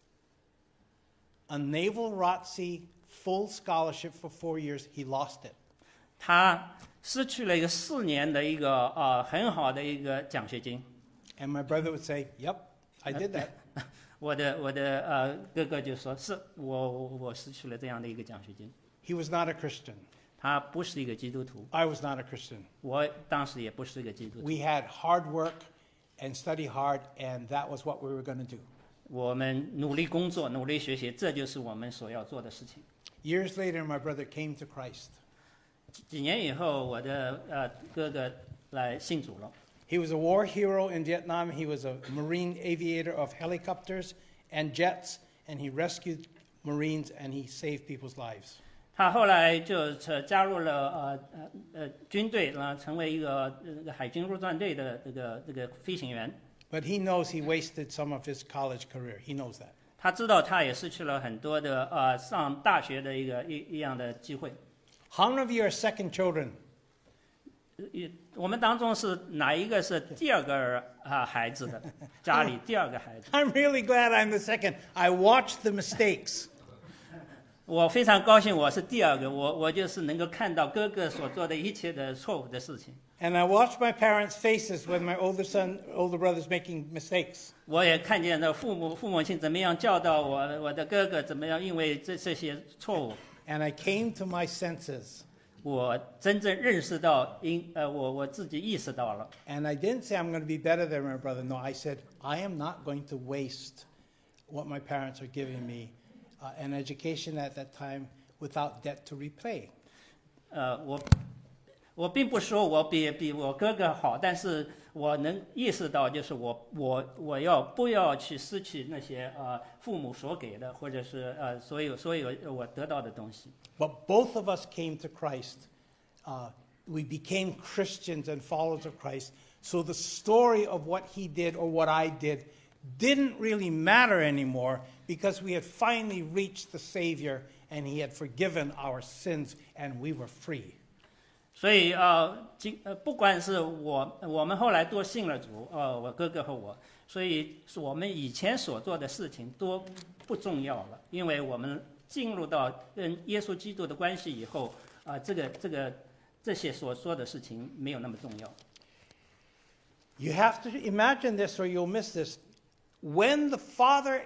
Speaker 1: a Naval ROTC full scholarship for 4 years. He lost it.
Speaker 2: 他失去了一个4年的一个很好的一个奖学金。
Speaker 1: And my brother would say, "Yep, I did that."
Speaker 2: 我的哥哥就说是我失去了这样的一个奖学金。
Speaker 1: He was not a Christian.
Speaker 2: 他不是一个基督徒，
Speaker 1: I was not a Christian.
Speaker 2: 我当时也不是一个基督徒。
Speaker 1: We had hard work and study hard, and that was what we were going to do.
Speaker 2: 我们努力工作，努力学习，这就是我们所要做的事情。
Speaker 1: Years later, my brother came to Christ.
Speaker 2: 几年以后，我的哥哥来信主了。
Speaker 1: He was a war hero in Vietnam. He was a Marine aviator of helicopters and jets, and he rescued Marines and he saved people's lives.
Speaker 2: 他后来就加入了军队，成为一个海军陆战队的这个飞行员。
Speaker 1: But he knows he wasted some of his college career. He knows that.
Speaker 2: 他知道他也失去了很多的上大学的一样的机会。
Speaker 1: How many of you are second children?
Speaker 2: 我们当中是哪一个是第二个孩子的？家里第二个孩子。
Speaker 1: I'm really glad I'm the second. I watched the mistakes.
Speaker 2: 我非常高兴，我是第二个，我就是能够看到哥哥所做的一切的错误的事情。
Speaker 1: And I watched my parents' faces when my older brothers making mistakes.
Speaker 2: 我也看见了父母亲怎么样教导我的哥哥怎么样，因为这些错误，
Speaker 1: And I came to my senses.
Speaker 2: 我真正认识到，我自己意识到了。
Speaker 1: And I didn't say I'm going to be better than my brother. No, I said I am not going to waste what my parents are giving me, an education at that time without debt to repay.
Speaker 2: 我并不说我比我哥哥好，但是我能意识到，就是我不要去失去那些父母所给的，或者是所有我得到的东西。
Speaker 1: But both of us came to Christ. We became Christians and followers of Christ. So the story of what he did or what I did didn't really matter anymore because we had finally reached the Savior and he had forgiven our sins and we were free.
Speaker 2: 所以不管是我们后来都信了主，我哥哥和我，所以我们以前所做的事情都不重要了，因为我们进入到跟耶稣基督的关系以后，这些所说的事情没有那么重要。
Speaker 1: You have to imagine this or you'll miss this. When the father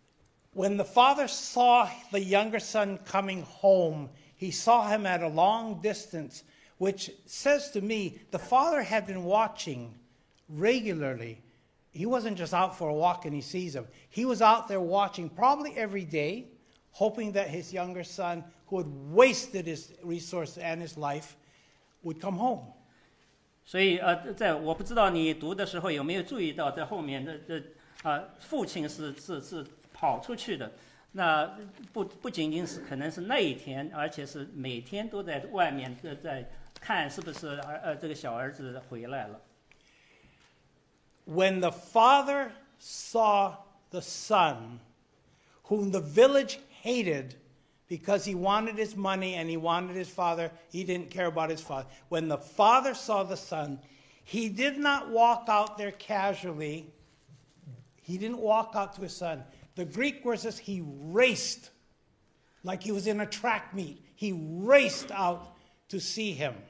Speaker 1: saw the younger son coming home, he saw him at a long distance, which says to me the father had been watching regularly. He wasn't just out for a walk and he sees him. He was out there watching probably every day, hoping that his younger son, who had wasted his resources and his life, would come home.
Speaker 2: 所以在我不知道你读的时候有没有注意到，在后面父亲是跑出去的，那不仅仅是可能是那一天，而且是每天都在外面在看是不是这个小儿子回来了。
Speaker 1: When the father saw the son, whom the village hated because he wanted his money and he wanted his father, he didn't care about his father. When the father saw the son, he did not walk out there casually. He didn't walk out to his son. The Greek word says he raced, like he was in a track meet. He raced out to see him.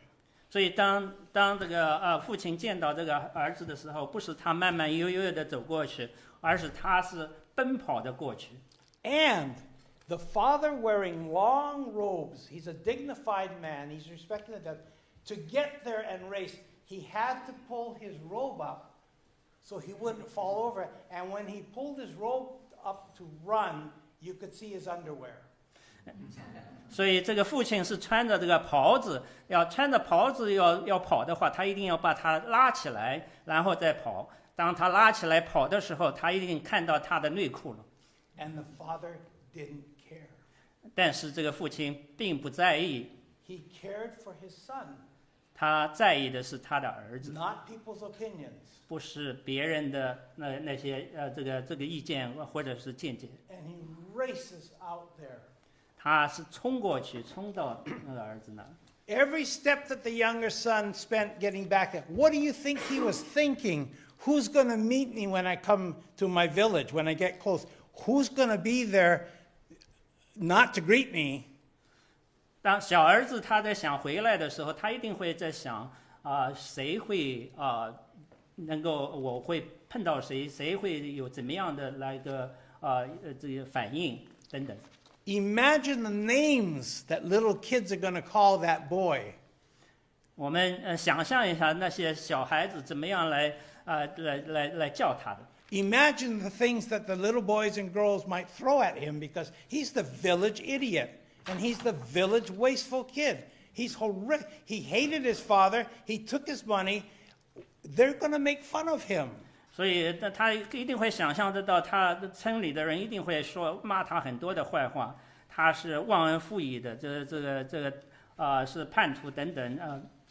Speaker 2: 所以当这个父亲见到这个儿子的时候，不是他慢慢悠悠的走过去，而是他是奔跑的过去。
Speaker 1: And the father wearing long robes, he's a dignified man, he's respected the dead. To get there and race, he had to pull his robe up so he wouldn't fall over. And when he pulled his robe up to run, you could see his underwear.
Speaker 2: 所以这个父亲是穿着这个袍子，穿着袍子要跑的话，他一定要把它拉起来，然后再跑。当他拉起来跑的时候，他一定看到他的内裤了。
Speaker 1: And the father didn't care.
Speaker 2: 但是这个父亲并不在意，
Speaker 1: He cared for his son,
Speaker 2: 他在意的是他的儿子，
Speaker 1: not people's opinions.
Speaker 2: 不是别人的那些这个意见或者是见解。
Speaker 1: And he races out there.
Speaker 2: 他是冲过去，冲到那个儿子那儿。
Speaker 1: Every step that the younger son spent getting back at, what do you think he was thinking? Who's going to meet me when I come to my village, when I get close? Who's going to be there not to greet me?
Speaker 2: 当小儿子他在想回来的时候，他一定会在想谁会能够我会碰到谁，谁会有怎么样的来一个这个反应等等。
Speaker 1: Imagine the names that little kids are going to call that boy.
Speaker 2: 我们想象一下那些小孩子怎么样来叫他的。
Speaker 1: Imagine the things that the little boys and girls might throw at him because he's the village idiot and he's the village wasteful kid. He's horrific. He hated his father. He took his money. They're going to make fun of him.
Speaker 2: 所以他一定会想象得到，他村里的人一定会骂他很多的坏话。他是忘恩负义的，这个是叛徒等等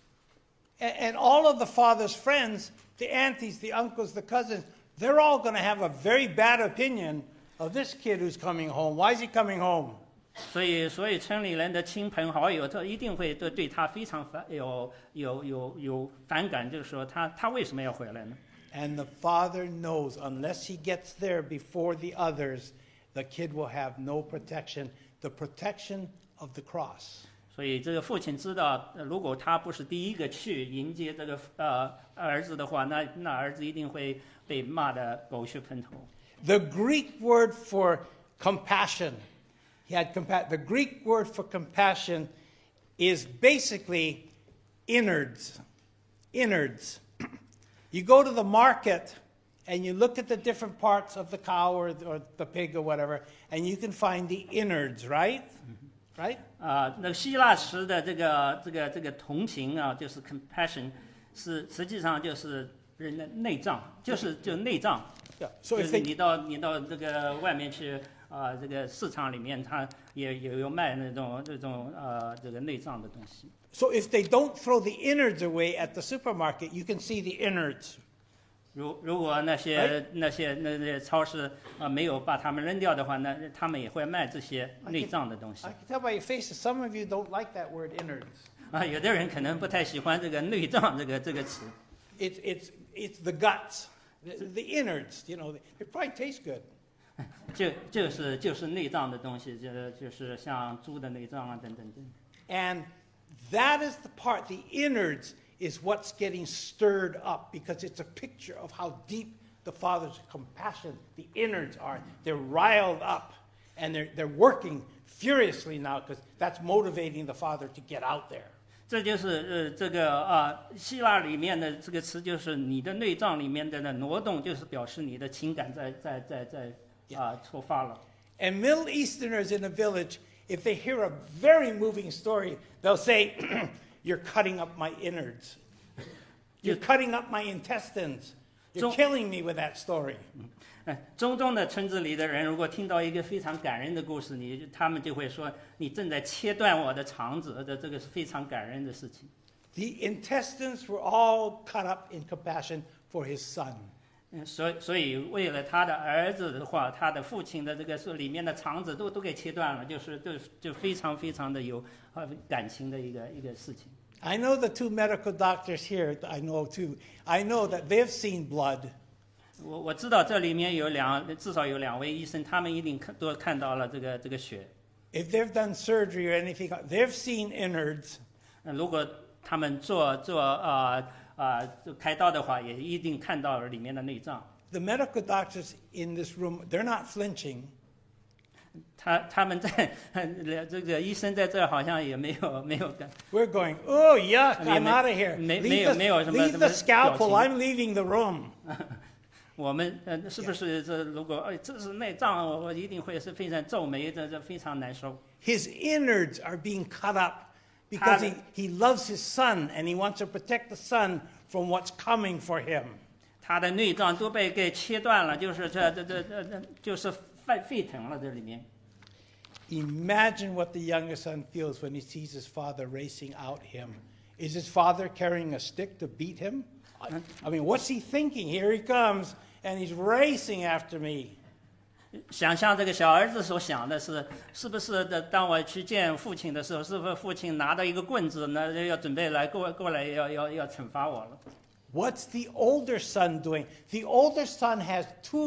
Speaker 1: And all of the father's friends, the aunties, the uncles, the cousins, they're all going to have a very bad opinion of this kid who's coming home. Why is he coming home?
Speaker 2: 所以村里人的亲朋好友，他一定会对他非常有反感，就是说他为什么要回来呢？
Speaker 1: And the father knows unless he gets there before the others, the kid will have no protection, the protection of the cross.
Speaker 2: 所以这个父亲知道，如果他不是第一个去迎接这个儿子的话，那儿子一定会被骂得狗血喷头。
Speaker 1: The Greek word for compassion, the Greek word for compassion is basically innards. Innards. You go to the market and you look at the different parts of the cow or the pig or whatever, and you can find the innards, right? Right?
Speaker 2: 那个希腊词的这个同情啊，就是 compassion， 实际上就是人的内脏，就是内脏。
Speaker 1: Yeah. So
Speaker 2: 就
Speaker 1: if
Speaker 2: 是
Speaker 1: they,
Speaker 2: 你到这个外面去这个市场里面，它也有卖那种这个内脏的东西。
Speaker 1: so if they don't throw the innards away at the supermarket, you can see the innards.
Speaker 2: 如果那些超市没有把它们扔掉的话，那他们也会卖这些内脏的东西
Speaker 1: I can tell by your faces, some of you don't like that word innards.
Speaker 2: 有的人可能不太喜欢这个内脏这个词。
Speaker 1: It's the guts, the innards. You know, it probably tastes good.
Speaker 2: 就是内脏的东西，就是像猪的内脏啊等等等。
Speaker 1: And that is the part, the innards is what's getting stirred up because it's a picture of how deep the Father's compassion, the innards are. They're riled up and they're working furiously now because that's motivating the Father to get out there.
Speaker 2: 这就是这个希腊里面的这个词，就是你的内脏里面的挪动，就是表示你的情感在出发了。
Speaker 1: And Middle Easterners in a village, if they hear a very moving story, they'll say, you're cutting up my innards. You're cutting up my intestines. You're killing me with that story.
Speaker 2: 中东的村子里的人，如果听到一个非常感人的故事，他们就会说：“你正在切断我的肠子。”这个是非常感人的事情。
Speaker 1: The intestines were all cut up in compassion for his son.
Speaker 2: 所以为了他的儿子的话，他的父亲的这个里面的肠子都给切断了，就非常的有感情的一个事情。
Speaker 1: I know the two medical doctors here. I know too. I know that they've seen blood.
Speaker 2: 我知道这里面至少有2位医生，他们一定都看到了这个血。
Speaker 1: If they've done surgery or anything, they've seen innards.
Speaker 2: 如果他们开刀的话，也一定看到里面的内脏。
Speaker 1: The medical doctors in this room, they're not flinching.
Speaker 2: 他们在这个医生在这儿好像也没有干。
Speaker 1: We're going, oh yuck, I'm out of here.
Speaker 2: 没有什么
Speaker 1: Leave the scalpel. I'm leaving the room.
Speaker 2: 我们是不是如果这是内脏，我一定会是非常皱眉，这非常难受。
Speaker 1: His innards are being cut up because he loves his son and he wants to protect the son from what's coming for him.
Speaker 2: 他的内脏都被给切断了，就是就是沸腾了这里面。
Speaker 1: Imagine what the younger son feels when he sees his father racing out him. Is his father carrying a stick to beat him? I mean, what's he thinking? Here he comes, and he's racing after me.
Speaker 2: 想象这个小儿子所想的是不是当我去见父亲的时候，是不是父亲拿到一个棍子，那要准备过来要惩罚我了？
Speaker 1: What's the older son doing? The older son has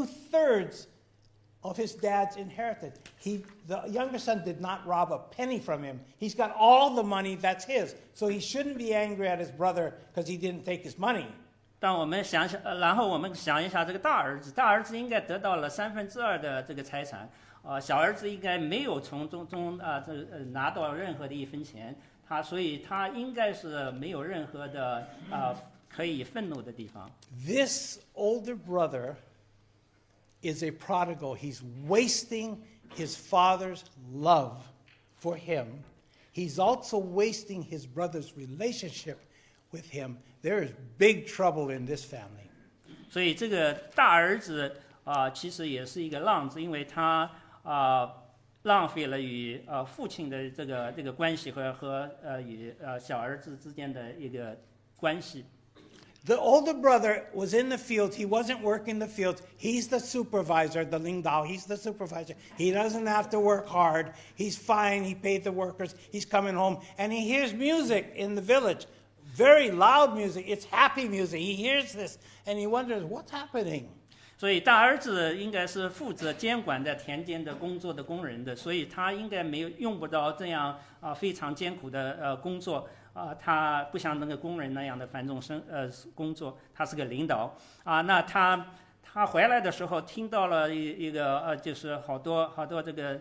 Speaker 1: 2/3 of his dad's inheritance. The younger son did not rob a penny from him. He's got all the money that's his. So he shouldn't be angry at his brother because he didn't take his money.
Speaker 2: 当我们然后我们想一下这个大儿子应该得到了2/3的这个财产，小儿子应该没有从中拿到任何的一分钱，所以他应该是没有任何的可以愤怒的地方。
Speaker 1: This older brother is a prodigal. He's wasting his father's love for him. He's also wasting his brother's relationship with him. There is big trouble in this family.
Speaker 2: 所以这个大儿子其实也是一个浪子，因为他浪费了与父亲的这个关系和与小儿子之间的一个关系。
Speaker 1: The older brother was in the field. He wasn't working the field. He's the supervisor, the Lingdao. He's the supervisor. He doesn't have to work hard. He's fine. He paid the workers. He's coming home. And he hears music in the village. Very loud music. It's happy music. He hears this. And he wonders, what's happening?
Speaker 2: 所以大儿子应该是负责监管在田间的工作的工人的，所以他应该用不着这样非常艰苦的工作。他不像那个工人那样的繁重工作，他是个领导那他回来的时候听到了一个就是好多这个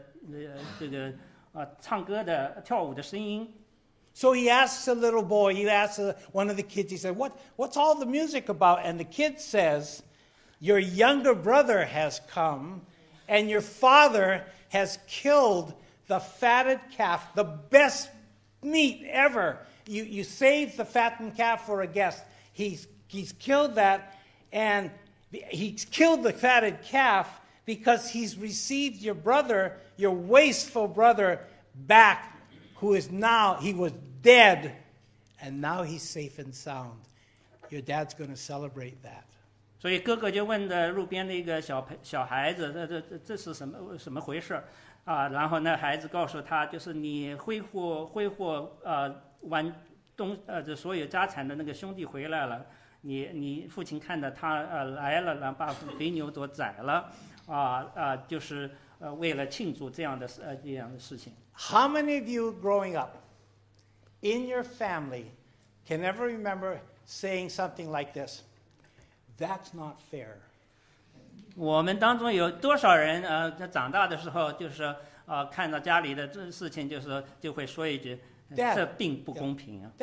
Speaker 2: 唱歌的跳舞的声音。
Speaker 1: So he asks a little boy, he asks one of the kids, he said, what's all the music about? And the kid says, your younger brother has come and your father has killed the fatted calf, the best meat ever. You saved the fattened calf for a guest. He's killed that, and he's killed the fatted calf because he's received your brother, your wasteful brother, back, who is now, he was dead, and now he's safe and sound. Your dad's going to celebrate that.
Speaker 2: 所以哥哥就问的路边的一个小孩子，这是什么回事然后那孩子告诉他，就是你挥霍完这所有家产的那个兄弟回来了，你父亲看到他来了，然后把肥牛都宰了，就是为了庆祝这样的事情。
Speaker 1: How many of you growing up in your family can ever remember saying something like this? That's not fair.
Speaker 2: 我们当中有多少人在长大的时候，就是看到家里的这事情，就会说一句。这并不公平啊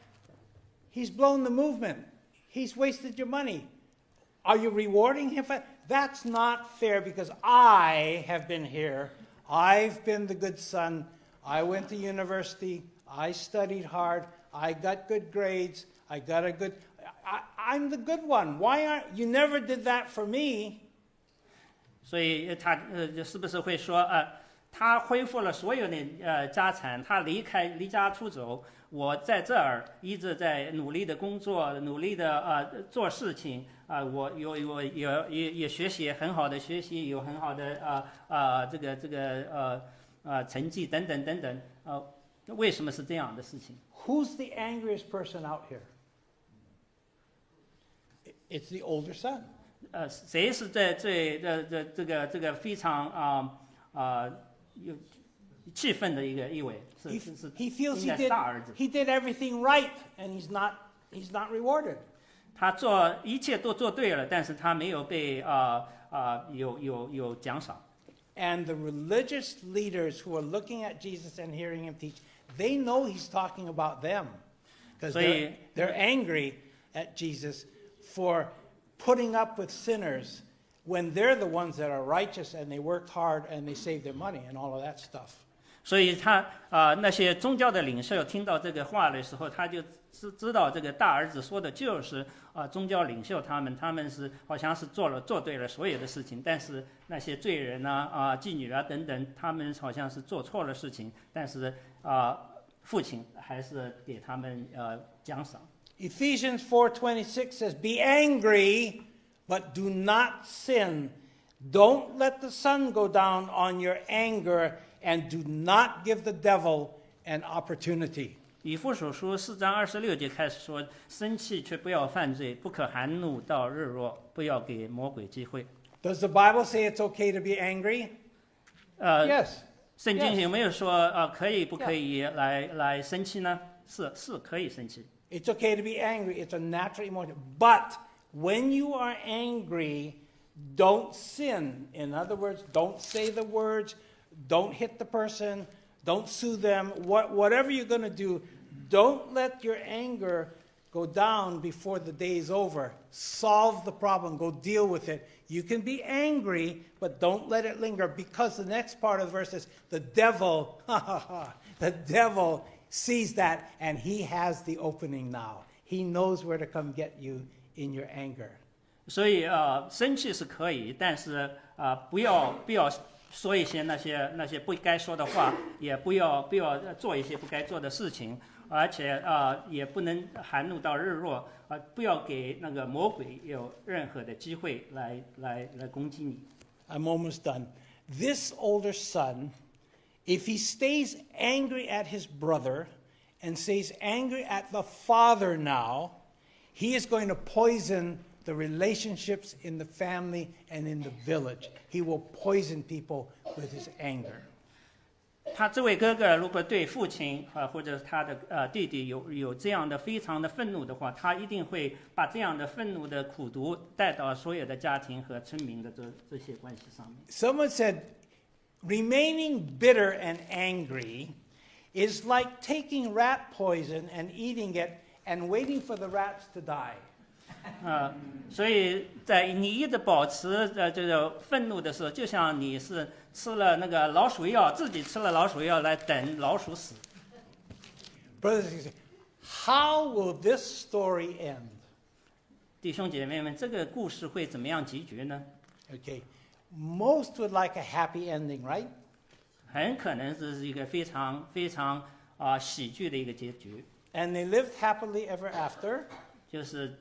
Speaker 1: He's blown the movement. He's wasted your money. Are you rewarding him for That's not fair because I have been here. I've been the good son. I went to university. I studied hard. I got good grades. I got a good... I'm the good one. Why aren't... You never did that for me.
Speaker 2: 所以他是不是会说他恢复了所有的家产，他离家出走。我在这儿一直在努力的工作，努力的做事情我也学习很好的学习，有很好的这个成绩等等为什么是这样的事情
Speaker 1: ？Who's the angriest person out here? It's the older son.
Speaker 2: 谁是在最这个非常气愤的一位，是
Speaker 1: He feels
Speaker 2: 应该是大儿子。
Speaker 1: he did everything right, and he's not rewarded.
Speaker 2: 他一切都做对了，但是他没有被有奖赏。
Speaker 1: And the religious leaders who are looking at Jesus and hearing him teach, they know he's talking about them. Because they're angry at Jesus for putting up with sinners when they're the ones that are righteous and they worked hard and they saved their money and all of that stuff.
Speaker 2: 所以他那些宗教的领袖听到这个话的时候，他就知道这个大儿子说的就是宗教领袖他们是好像是做对了所有的事情，但是那些罪人妓女等等，他们好像是做错了事情，但是父亲还是给他们奖赏。
Speaker 1: Ephesians 4:26 says, "Be angry, but do not sin. Don't let the sun go down on your anger, and do not give the devil an opportunity."
Speaker 2: 以弗所书4章26节开始说：“生气却不要犯罪，不可含怒到日落，不要给魔鬼机会。”
Speaker 1: Does the Bible say it's okay to be angry? Yes.
Speaker 2: 圣经有没有说可以不可以来生气呢？是可以生气。
Speaker 1: It's okay to be angry. It's a natural emotion. But when you are angry, don't sin. In other words, don't say the words, don't hit the person, don't sue them. Whatever you're going to do, don't let your anger go down before the day is over. Solve the problem. Go deal with it. You can be angry, but don't let it linger, because the next part of the verse is the devil, the devil sees that, and he has the opening now. He knows where to come get you in your anger.
Speaker 2: 所以生气是可以，但是不要说一些那些不该说的话，也不要做一些不该做的事情，而且也不能含怒到日落，不要给那个魔鬼有任何的机会来攻击你。
Speaker 1: I'm almost done. This older son, if he stays angry at his brother and stays angry at the father now, he is going to poison the relationships in the family and in the village. He will poison people with his anger.
Speaker 2: 他这位哥哥如果对父亲或者他的弟弟有这样的非常的愤怒的话，他一定会把这样的愤怒的苦毒带到所有的家庭和村民的这些关系上面。
Speaker 1: Someone said, remaining bitter and angry is like taking rat poison and eating it and waiting for the rats to die.
Speaker 2: 所以在你一直保持这个愤怒的时候，就像你是吃了那个老鼠药，自己吃了老鼠药来等老鼠死。
Speaker 1: Brothers and sisters, how will this story end?
Speaker 2: 弟兄姐妹们，这个故事会怎么样结局呢？
Speaker 1: Okay, most would like a happy ending, right?
Speaker 2: 很可能这是一个非常喜剧的一个结局，
Speaker 1: And they lived happily ever after.
Speaker 2: 就是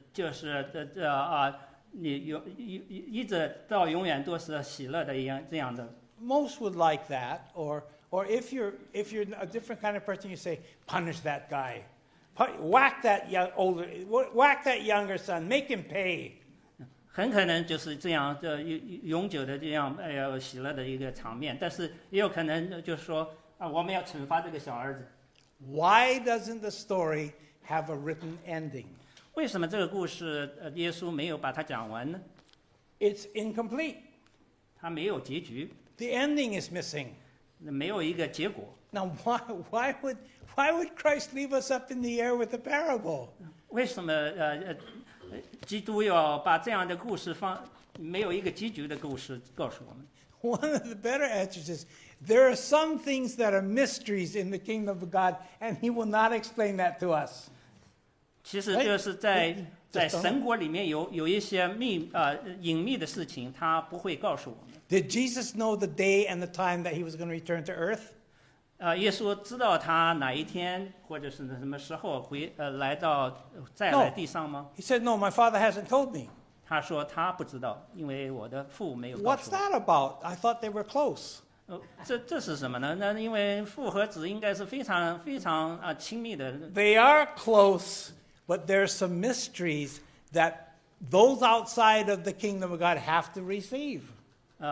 Speaker 2: 你一直到永远都是喜乐的这样的。
Speaker 1: Most would like that, or if you're a different kind of person, you say, punish that guy, whack that younger son, make him pay.
Speaker 2: 很可能就是这样永久的这样喜乐的一个场面，但是也有可能就是说我们要惩罚这个小儿子。
Speaker 1: Why doesn't the story have a written ending?
Speaker 2: 为什么这个故事耶稣没有把它讲完呢？
Speaker 1: It's incomplete.
Speaker 2: 他没有结局，
Speaker 1: The ending is missing.
Speaker 2: 没有一个结果。
Speaker 1: Now, why would Christ leave us up in the air with a parable?
Speaker 2: 为什么基督要把这样的故事没有一个结局的故事告诉我们？
Speaker 1: One of the better answers is there are some things that are mysteries in the kingdom of God, and He will not explain that to us.
Speaker 2: 其实就是在神国里面有一些隐秘的事情，他不会告诉我们。
Speaker 1: Did Jesus know the day and the time that He was going to return to earth?
Speaker 2: 耶稣知道他哪一天或者是什么时候再来地上吗？
Speaker 1: He said, "No, my Father hasn't told me."
Speaker 2: 他说他不知道，因为我的父没有告
Speaker 1: What's
Speaker 2: 诉我。
Speaker 1: that about? I thought they were close.
Speaker 2: 这是什么呢？那因为父和子应该是非常亲密的。
Speaker 1: They are close, but there are some mysteries that those outside of the kingdom of God have to receive.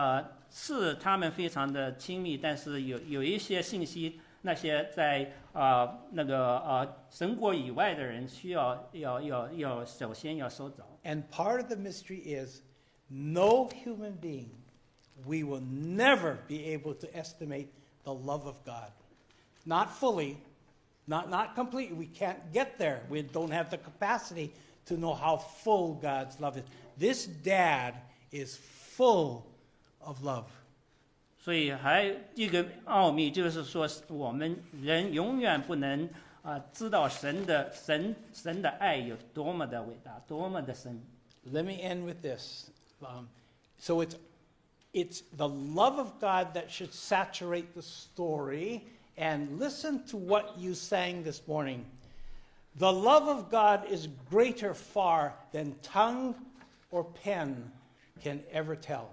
Speaker 2: 是他们非常的亲密，但是有一些信息，那些在神国以外的人需要首先要收走。
Speaker 1: And part of the mystery is no human being, we will never be able to estimate the love of God. Not fully, not completely. We can't get there. We don't have the capacity to know how full God's love is. This dad is full of love.
Speaker 2: 所以还一个奥秘就是说，我们人永远不能知道神的爱有多么的伟大，多么的深。
Speaker 1: Let me end with this. So it's the love of God that should saturate the story. And listen to what you sang this morning. The love of God is greater far than tongue or pen can ever tell.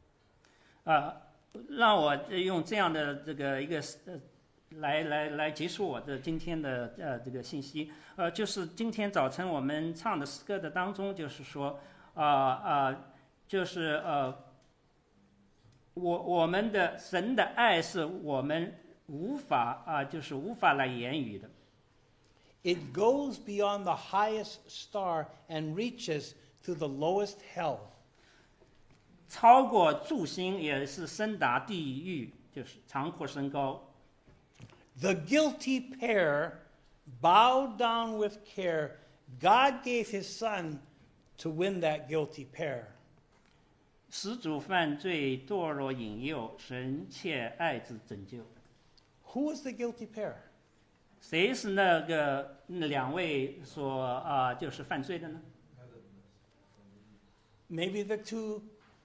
Speaker 2: 让我用这样的这个一个来结束我的今天的这个信息。就是今天早晨我们唱的诗歌的当中，就是说就是我们的神的爱是我们无法就是无法来言语的。
Speaker 1: It goes beyond the highest star and reaches to the lowest hell.
Speaker 2: 超过诸星，也是深达地狱，就是长阔深高。
Speaker 1: The guilty pair bowed down with care. God gave his son to win that guilty pair.
Speaker 2: 始祖犯罪，堕落引诱，神切爱之拯救。
Speaker 1: Who was the guilty pair?
Speaker 2: 谁是那两位就是犯罪的呢？
Speaker 1: Maybe the two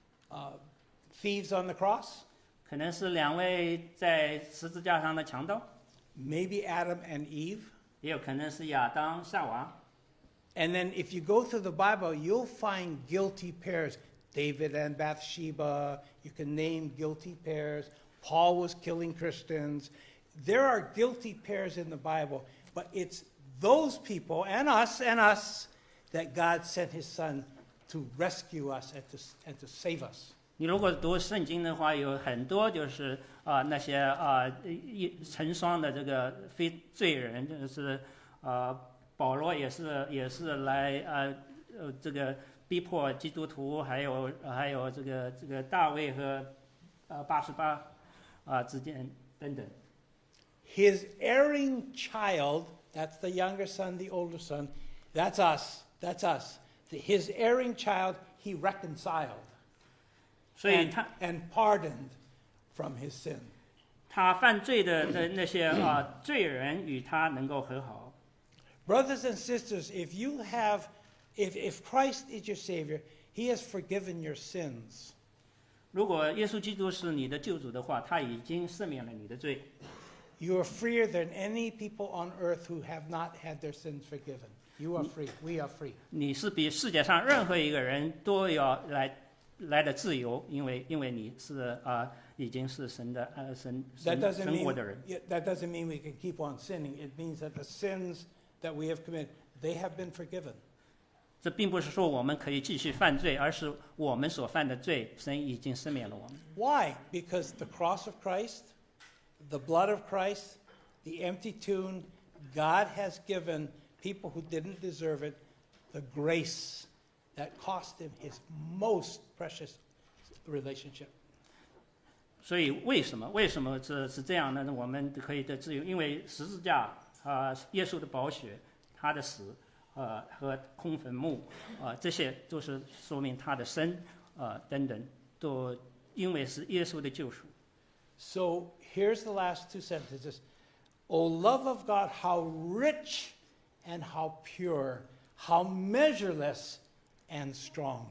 Speaker 1: thieves on the cross?
Speaker 2: 可能是两位在十字架上的强盗，
Speaker 1: Maybe Adam and Eve?
Speaker 2: 也有可能是亚当夏娃。
Speaker 1: And then if you go through the Bible, you'll find guilty pairs. David and Bathsheba, you can name guilty pairs. Paul was killing Christians. There are guilty pairs in the Bible, but it's those people and us that God sent his son to rescue us and to save us.
Speaker 2: 你如果读圣经的话，有很多就是那些成双的这个非罪人，就是保罗也是来这个逼迫基督徒，还有这个大卫和88之间等等。
Speaker 1: His erring child, that's the younger son, the older son, that's us. His erring child, he reconciled
Speaker 2: 所以
Speaker 1: and pardoned from his sin.
Speaker 2: 他犯罪的那些罪人与他能够和好。
Speaker 1: Brothers and sisters, if Christ is your Savior, he has forgiven your sins.
Speaker 2: 如果耶稣基督是你的救主的话，他已经赦免了你的罪。
Speaker 1: You are freer than any people on earth who have not had their sins forgiven. You are free. We are free.
Speaker 2: 你是比世界上任何一个人都要来的自由，因为你是已经是神活的人。
Speaker 1: That doesn't mean we can keep on sinning. It means that the sins that we have committed, they have been forgiven.
Speaker 2: 这并不是说我们可以继续犯罪，而是我们所犯的罪，神已经赦免了我们。
Speaker 1: Why? Because the cross of Christ, the blood of Christ, the empty tomb, God has given people who didn't deserve it the grace that cost him his most precious relationship.
Speaker 2: 所以为什么这是这样呢？我们可以得自由，因为十字架耶稣的宝血，他的死和空坟墓这些都是说明他的生等等，都因为是耶稣的救赎。
Speaker 1: So here's the last two sentences. O love of God, how rich and how pure, how measureless and strong.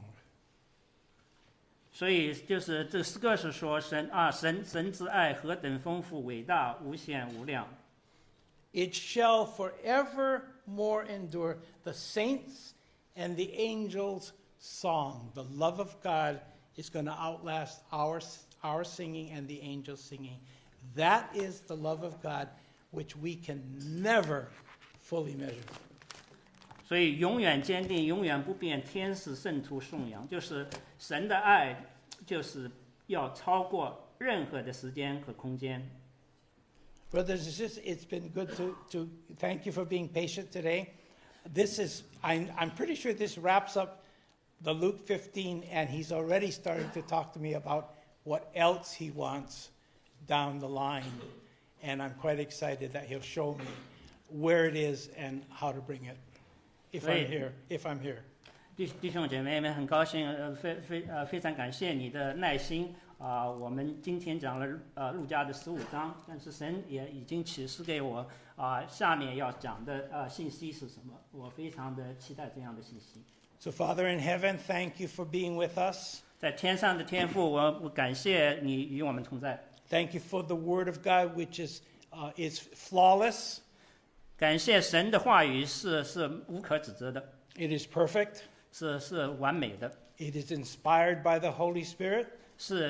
Speaker 2: 所以就是这四个是说神之爱何等丰富、伟大、无限、无量。
Speaker 1: It shall forevermore endure. The saints and the angels' song. The love of God is going to outlast our singing and the angels' singing. That is the love of God which we can never fully measure.
Speaker 2: 所以永远坚定、永远不变，天使圣徒颂扬，就是神的爱，就是要超过任何的时间和空间。
Speaker 1: Brothers and sisters, it's been good to thank you for being patient today. I'm pretty sure this wraps up the Luke 15, and he's already starting to talk to me about what else he wants down the line. And I'm quite excited that he'll show me where it is and how to bring it, if I'm here.
Speaker 2: 弟兄姐妹们，很高兴，非常感谢你的耐心我们今天讲了路加的15章，但是神也已经启示给我下面要讲的信息是什么，我非常的期待这样的信息。
Speaker 1: So, Father in heaven, thank you for being with us.
Speaker 2: 在天上的天父，我感谢你与我们同在。
Speaker 1: Thank you for the Word of God, which is flawless.
Speaker 2: 感谢神的话语是无可指责的。
Speaker 1: It is perfect.
Speaker 2: 是完美的。
Speaker 1: It is inspired by the Holy Spirit.
Speaker 2: 是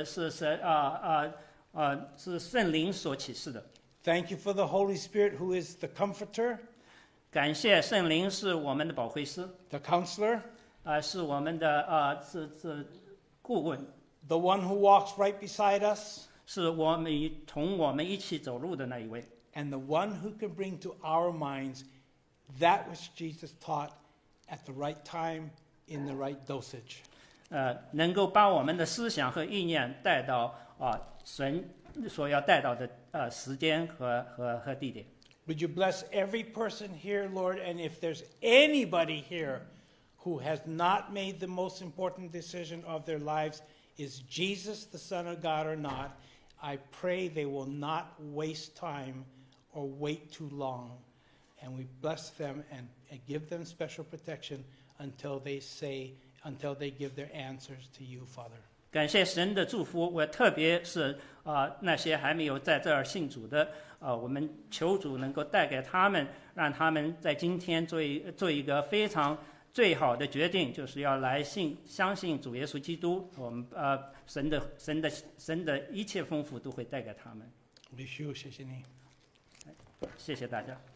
Speaker 2: 圣灵所启示的。
Speaker 1: Thank you for the Holy Spirit, who is the Comforter,
Speaker 2: 感谢圣灵是我们的保惠师，
Speaker 1: the Counselor,
Speaker 2: 是我们的是顾问，
Speaker 1: the one who walks right beside us,
Speaker 2: 是同我们一起走路的那一位，
Speaker 1: and the one who can bring to our minds that which Jesus taught at the right time in the right dosage.
Speaker 2: 能够把我们的思想和意念带到神所要带到的时间和地点。
Speaker 1: Would you bless every person here, Lord? And if there's anybody here who has not made the most important decision of their lives, is Jesus the Son of God or not, I pray they will not waste time or wait too long. And we bless them and give them special protection until they give their answers to you, Father.
Speaker 2: 感谢神的祝福，我特别是那些还没有在这儿信主的我们求主能够带给他们，让他们在今天做一个非常最好的决定，就是要来相信主耶稣基督，我们神的一切丰富都会带给他们。
Speaker 1: 谢谢你。
Speaker 2: 谢谢大家。